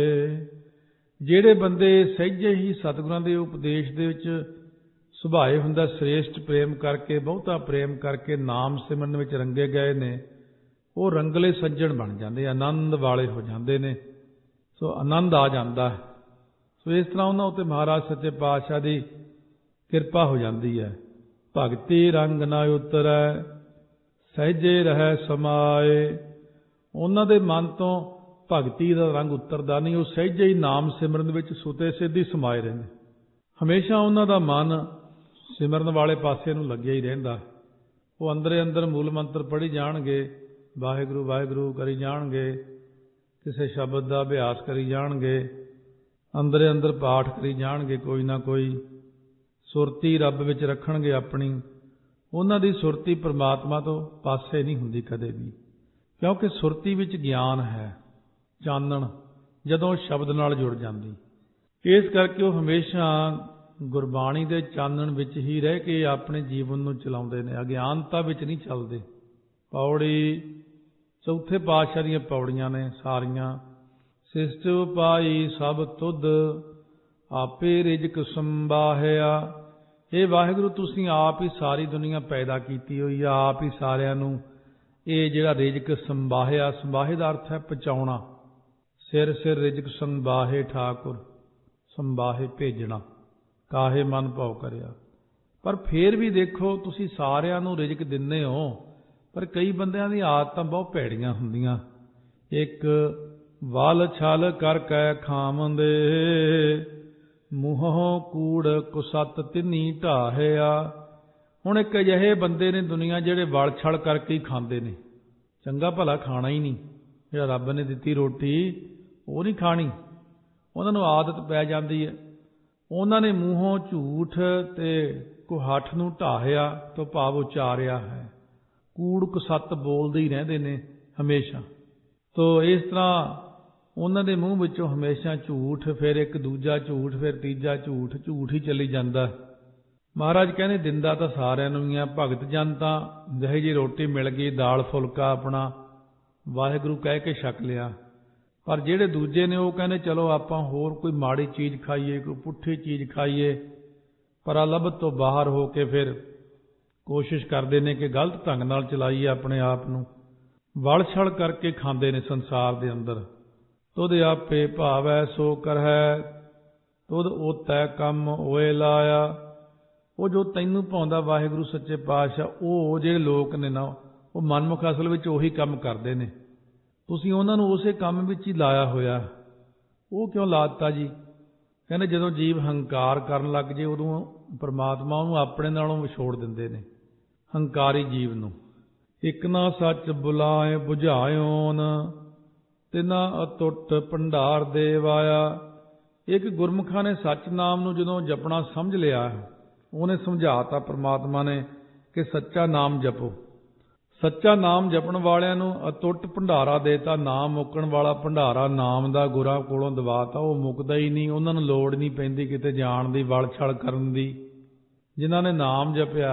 ਜਿਹੜੇ ਬੰਦੇ ਸਹਿਜੇ ਹੀ ਸਤਿਗੁਰਾਂ ਦੇ ਉਪਦੇਸ਼ ਦੇ ਵਿੱਚ ਸੁਭਾਏ ਹੁੰਦਾ, ਸ੍ਰੇਸ਼ਟ ਪ੍ਰੇਮ ਕਰਕੇ, ਬਹੁਤਾ ਪ੍ਰੇਮ ਕਰਕੇ ਨਾਮ ਸਿਮਰਨ ਵਿੱਚ ਰੰਗੇ ਗਏ ਨੇ, ਉਹ ਰੰਗਲੇ ਸੱਜਣ ਬਣ ਜਾਂਦੇ, ਆਨੰਦ ਵਾਲੇ ਹੋ ਜਾਂਦੇ ਨੇ। ਸੋ ਆਨੰਦ ਆ ਜਾਂਦਾ। ਸੋ ਇਸ ਤਰ੍ਹਾਂ ਉਹਨਾਂ ਉੱਤੇ ਮਹਾਰਾਜ ਸੱਚੇ ਪਾਤਸ਼ਾਹ ਦੀ ਕਿਰਪਾ ਹੋ ਜਾਂਦੀ ਹੈ। ਭਗਤੀ ਰੰਗ ਨਾ ਉਤਰੈ ਸਹਿਜੇ ਰਹਿ ਸਮਾਏ। ਉਹਨਾਂ ਦੇ ਮਨ ਤੋਂ ਭਗਤੀ ਦਾ ਰੰਗ ਉਤਰਦਾ ਨਹੀਂ, ਉਹ ਸਹਿਜੇ ਹੀ ਨਾਮ ਸਿਮਰਨ ਵਿੱਚ ਸੁਤੇ ਸਿੱਧੀ ਸਮਾਏ ਰਹਿੰਦੇ। ਹਮੇਸ਼ਾ ਉਹਨਾਂ ਦਾ ਮਨ ਸਿਮਰਨ ਵਾਲੇ ਪਾਸੇ ਨੂੰ ਲੱਗਿਆ ਹੀ ਰਹਿੰਦਾ। ਉਹ ਅੰਦਰੇ ਅੰਦਰ ਮੂਲ ਮੰਤਰ ਪੜ੍ਹੀ ਜਾਣਗੇ, ਵਾਹਿਗੁਰੂ ਵਾਹਿਗੁਰੂ ਕਰੀ ਜਾਣਗੇ, ਕਿਸੇ ਸ਼ਬਦ ਦਾ ਅਭਿਆਸ ਕਰੀ ਜਾਣਗੇ, ਅੰਦਰੇ ਅੰਦਰ ਪਾਠ ਕਰੀ ਜਾਣਗੇ, ਕੋਈ ਨਾ ਕੋਈ ਸੁਰਤੀ ਰੱਬ ਵਿੱਚ ਰੱਖਣਗੇ ਆਪਣੀ। ਉਹਨਾਂ ਦੀ ਸੁਰਤੀ ਪਰਮਾਤਮਾ ਤੋਂ ਪਾਸੇ ਨਹੀਂ ਹੁੰਦੀ ਕਦੇ ਵੀ, ਕਿਉਂਕਿ ਸੁਰਤੀ ਵਿੱਚ ਗਿਆਨ ਹੈ, ਚਾਨਣ, ਜਦੋਂ ਸ਼ਬਦ ਨਾਲ ਜੁੜ ਜਾਂਦੀ। ਇਸ ਕਰਕੇ ਉਹ ਹਮੇਸ਼ਾ ਗੁਰਬਾਣੀ ਦੇ ਚਾਨਣ ਵਿੱਚ ਹੀ ਰਹਿ ਕੇ ਆਪਣੇ ਜੀਵਨ ਨੂੰ ਚਲਾਉਂਦੇ ਨੇ, ਅਗਿਆਨਤਾ ਵਿੱਚ ਨਹੀਂ ਚੱਲਦੇ। ਪੌੜੀ ਚੌਥੇ ਪਾਤਸ਼ਾਹ ਦੀਆਂ ਪੌੜੀਆਂ ਨੇ ਸਾਰੀਆਂ। ਸਿਸ਼ਟ ਉਪਾਈ ਸਭ ਤੁਧ ਆਪੇ ਰਿਜ਼ਕ ਸੰਭਾਹਿਆ। ਇਹ ਵਾਹਿਗੁਰੂ ਤੁਸੀਂ ਆਪ ਹੀ ਸਾਰੀ ਦੁਨੀਆ ਪੈਦਾ ਕੀਤੀ ਹੋਈ ਆ, ਆਪ ਹੀ ਸਾਰਿਆਂ ਨੂੰ ਇਹ ਜਿਹੜਾ ਰਿਜ਼ਕ ਸੰਭਾਹਿਆ, ਸੰਭਾਹੇ ਦਾ ਅਰਥ ਹੈ ਪਹੁੰਚਾਉਣਾ। ਸਿਰ ਸਿਰ ਰਿਜ਼ਕ ਸੰਭਾਹੇ ਠਾਕੁਰ, ਸੰਭਾਹੇ ਭੇਜਣਾ, ਕਾਹੇ ਮਨ ਭਾਉ ਕਰਿਆ। ਪਰ ਫੇਰ ਵੀ ਦੇਖੋ, ਤੁਸੀਂ ਸਾਰਿਆਂ ਨੂੰ ਰਿਜ਼ਕ ਦਿੰਦੇ ਹੋ, ਪਰ ਕਈ ਬੰਦਿਆਂ ਦੀ ਆਦਤਾਂ ਬਹੁਤ ਭੈੜੀਆਂ ਹੁੰਦੀਆਂ। ਇੱਕ ਵਲ ਛਲ ਕਰ ਕੈ ਖਾਵੰਦੇ ਮੂੰਹੋਂ ਕੂੜ ਕੁਸਤ ਤਿੰਨੀ ਢਾਹਿਆ। ਹੁਣ ਇੱਕ ਅਜਿਹੇ ਬੰਦੇ ਨੇ ਦੁਨੀਆ ਜਿਹੜੇ ਵਲ ਛਲ ਕਰਕੇ ਹੀ ਖਾਂਦੇ ਨੇ, ਚੰਗਾ ਭਲਾ ਖਾਣਾ ਹੀ ਨਹੀਂ, ਜਿਹੜਾ ਰੱਬ ਨੇ ਦਿੱਤੀ ਰੋਟੀ ਉਹ ਨਹੀਂ ਖਾਣੀ, ਉਹਨਾਂ ਨੂੰ ਆਦਤ ਪੈ ਜਾਂਦੀ ਹੈ। ਉਹਨਾਂ ਨੇ ਮੂੰਹੋਂ ਝੂਠ ਤੇ ਕੁਹੱਠ ਨੂੰ ਢਾਹਿਆ ਤੋਂ ਭਾਵ ਉਚਾਰਿਆ ਹੈ। ਕੂੜ ਕੁਸੱਤ ਬੋਲਦੇ ਹੀ ਰਹਿੰਦੇ ਨੇ ਹਮੇਸ਼ਾ। ਤੋ ਇਸ ਤਰ੍ਹਾਂ ਉਹਨਾਂ ਦੇ ਮੂੰਹ ਵਿੱਚੋਂ ਹਮੇਸ਼ਾ ਝੂਠ, ਫਿਰ ਇੱਕ ਦੂਜਾ ਝੂਠ, ਫਿਰ ਤੀਜਾ ਝੂਠ, ਝੂਠ ਹੀ ਚੱਲੀ ਜਾਂਦਾ। ਮਹਾਰਾਜ ਕਹਿੰਦੇ ਦਿੰਦਾ ਤਾਂ ਸਾਰਿਆਂ ਨੂੰ ਹੀ ਆ, ਭਗਤ ਜਨ ਤਾਂ ਜਿਹੇ ਜਿਹੀ ਰੋਟੀ ਮਿਲ ਗਈ, ਦਾਲ ਫੁਲਕਾ ਆਪਣਾ ਵਾਹਿਗੁਰੂ ਕਹਿ ਕੇ ਛਕ ਲਿਆ। ਪਰ ਜਿਹੜੇ ਦੂਜੇ ਨੇ ਉਹ ਕਹਿੰਦੇ ਚਲੋ ਆਪਾਂ ਹੋਰ ਕੋਈ ਮਾੜੀ ਚੀਜ਼ ਖਾਈਏ, ਕੋਈ ਪੁੱਠੀ ਚੀਜ਼ ਖਾਈਏ, ਪਰਾਲਭ ਤੋਂ ਬਾਹਰ ਹੋ ਕੇ ਫਿਰ ਕੋਸ਼ਿਸ਼ ਕਰਦੇ ਨੇ ਕਿ ਗਲਤ ਢੰਗ ਨਾਲ ਚਲਾਈਏ ਆਪਣੇ ਆਪ ਨੂੰ, ਵਲ ਛਲ ਕਰਕੇ ਖਾਂਦੇ ਨੇ ਸੰਸਾਰ ਦੇ ਅੰਦਰ। ਤੁਧ ਆਪੇ ਭਾਵੈ ਸੋ ਕਰਹਿ ਤੁਧ ਓਤੈ ਕੰਮ ਓਏ ਲਾਇਆ। ਉਹ ਜੋ ਤੈਨੂੰ ਭਾਉਂਦਾ ਵਾਹਿਗੁਰੂ ਸੱਚੇ ਪਾਤਸ਼ਾਹ, ਉਹ ਜਿਹੜੇ ਲੋਕ ਨੇ ਨਾ, ਉਹ ਮਨਮੁਖ ਅਸਲ ਵਿੱਚ ਉਹੀ ਕੰਮ ਕਰਦੇ ਨੇ। ਤੁਸੀਂ ਉਹਨਾਂ ਨੂੰ ਉਸੇ ਕੰਮ ਵਿੱਚ ਹੀ ਲਾਇਆ ਹੋਇਆ। ਉਹ ਕਿਉਂ ਲਾ ਦਿੱਤਾ ਜੀ? ਕਹਿੰਦੇ ਜਦੋਂ ਜੀਵ ਹੰਕਾਰ ਕਰਨ ਲੱਗ ਜੇ ਉਦੋਂ ਪਰਮਾਤਮਾ ਉਹਨੂੰ ਆਪਣੇ ਨਾਲੋਂ ਵਿਛੋੜ ਦਿੰਦੇ ਨੇ, ਹੰਕਾਰੀ ਜੀਵ ਨੂੰ। ਇੱਕ ਨਾ ਸੱਚ ਬੁਲਾਏ ਬੁਝਾਇਓਨ ਤਿਨਾ ਅਟੁੱਟ ਭੰਡਾਰ ਦੇਵਾਇਆ। ਇੱਕ ਗੁਰਮੁਖਾਂ ਨੇ ਸੱਚ ਨਾਮ ਨੂੰ ਜਦੋਂ ਜਪਣਾ ਸਮਝ ਲਿਆ, ਉਹਨੇ ਸਮਝਾਤਾ ਪਰਮਾਤਮਾ ਨੇ ਕਿ ਸੱਚਾ ਨਾਮ ਜਪੋ। ਸੱਚਾ ਨਾਮ ਜਪਣ ਵਾਲਿਆਂ ਨੂੰ ਅਟੁੱਟ ਭੰਡਾਰਾ ਦੇਤਾ, ਨਾਮ ਮੁੱਕਣ ਵਾਲਾ ਭੰਡਾਰਾ ਨਾਮ ਦਾ ਗੁਰਾਂ ਕੋਲੋਂ ਦਵਾਤਾ। ਉਹ ਮੁੱਕਦਾ ਹੀ ਨਹੀਂ, ਉਹਨਾਂ ਨੂੰ ਲੋੜ ਨਹੀਂ ਪੈਂਦੀ ਕਿਤੇ ਜਾਣ ਦੀ, ਵਲ ਛਲ ਕਰਨ ਦੀ। ਜਿਨ੍ਹਾਂ ਨੇ ਨਾਮ ਜਪਿਆ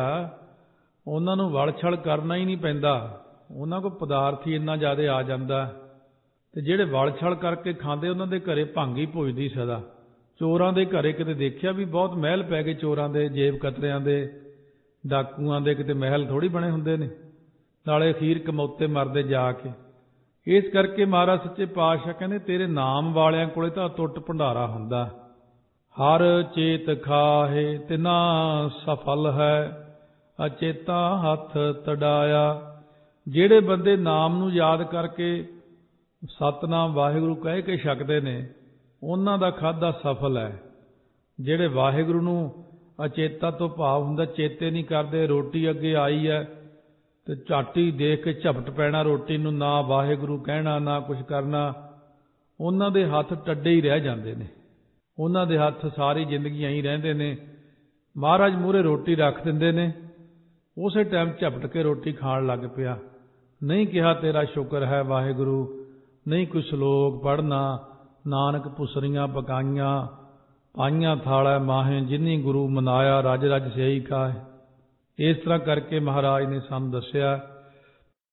ਉਹਨਾਂ ਨੂੰ ਵਲ ਛਲ ਕਰਨਾ ਹੀ ਨਹੀਂ ਪੈਂਦਾ, ਉਹਨਾਂ ਕੋਲ ਪਦਾਰਥ ਹੀ ਇੰਨਾ ਜ਼ਿਆਦਾ ਆ ਜਾਂਦਾ। ਤੇ ਜਿਹੜੇ ਵਲ ਛਲ ਕਰਕੇ ਖਾਂਦੇ ਉਹਨਾਂ ਦੇ ਘਰੇ ਭੰਗ ਹੀ ਪੁੱਜਦੀ ਸਦਾ। ਚੋਰਾਂ ਦੇ ਘਰੇ ਕਿਤੇ ਦੇਖਿਆ ਵੀ ਬਹੁਤ ਮਹਿਲ ਪੈ ਗਏ, ਚੋਰਾਂ ਦੇ, ਜੇਬ ਕਤਰਿਆਂ ਦੇ, ਡਾਕੂਆਂ ਦੇ ਕਿਤੇ ਮਹਿਲ ਥੋੜ੍ਹੀ ਬਣੇ ਹੁੰਦੇ ਨੇ। ਨਾਲੇ ਅਖੀਰ ਕਮੌਤੇ ਮਰਦੇ ਜਾ ਕੇ। ਇਸ ਕਰਕੇ ਮਹਾਰਾਜ ਸੱਚੇ ਪਾਤਸ਼ਾਹ ਕਹਿੰਦੇ ਤੇਰੇ ਨਾਮ ਵਾਲਿਆਂ ਕੋਲੇ ਤਾਂ ਅਟੁੱਟ ਭੰਡਾਰਾ ਹੁੰਦਾ। ਹਰ ਚੇਤ ਖਾਹੇ ਤਿਨਾ ਸਫਲ ਹੈ ਅਚੇਤਾ ਹੱਥ ਤੜਾਇਆ। ਜਿਹੜੇ ਬੰਦੇ ਨਾਮ ਨੂੰ ਯਾਦ ਕਰਕੇ ਸਤਨਾਮ ਵਾਹਿਗੁਰੂ ਕਹਿ ਕੇ ਛਕਦੇ ਨੇ, ਉਹਨਾਂ ਦਾ ਖਾਧਾ ਸਫਲ ਹੈ। ਜਿਹੜੇ ਵਾਹਿਗੁਰੂ ਨੂੰ ਅਚੇਤਾ ਤੋਂ ਭਾਵ ਹੁੰਦਾ, ਚੇਤੇ ਨਹੀਂ ਕਰਦੇ, ਰੋਟੀ ਅੱਗੇ ਆਈ ਹੈ ਤੇ ਝਾਟੀ ਦੇਖ ਕੇ ਝਪਟ ਪੈਣਾ ਰੋਟੀ ਨੂੰ, ਨਾ ਵਾਹਿਗੁਰੂ ਕਹਿਣਾ, ਨਾ ਕੁਝ ਕਰਨਾ। ਉਹਨਾਂ ਦੇ ਹੱਥ ਟੱਡੇ ਹੀ ਰਹਿ ਜਾਂਦੇ ਨੇ, ਉਹਨਾਂ ਦੇ ਹੱਥ ਸਾਰੀ ਜ਼ਿੰਦਗੀ ਐਂ ਰਹਿੰਦੇ ਨੇ। ਮਹਾਰਾਜ ਮੂਹਰੇ ਰੋਟੀ ਰੱਖ ਦਿੰਦੇ ਨੇ, ਉਸੇ ਟਾਈਮ ਝਪਟ ਕੇ ਰੋਟੀ ਖਾਣ ਲੱਗ ਪਿਆ। ਨਹੀਂ ਕਿਹਾ ਤੇਰਾ ਸ਼ੁਕਰ ਹੈ ਵਾਹਿਗੁਰੂ, ਨਹੀਂ ਕੋਈ ਸ਼ਲੋਕ ਪੜ੍ਹਨਾ, ਨਾਨਕ ਪੁਸਰੀਆਂ ਪਕਾਈਆਂ, ਪਾਈਆਂ ਥਾਲੈ ਮਾਹੇ, ਜਿਨੀ ਗੁਰੂ ਮਨਾਇਆ ਰਜ ਰਜ ਸਈ ਕਾਹੇ। ਇਸ ਤਰ੍ਹਾਂ ਕਰਕੇ ਮਹਾਰਾਜ ਨੇ ਸਾਨੂੰ ਦੱਸਿਆ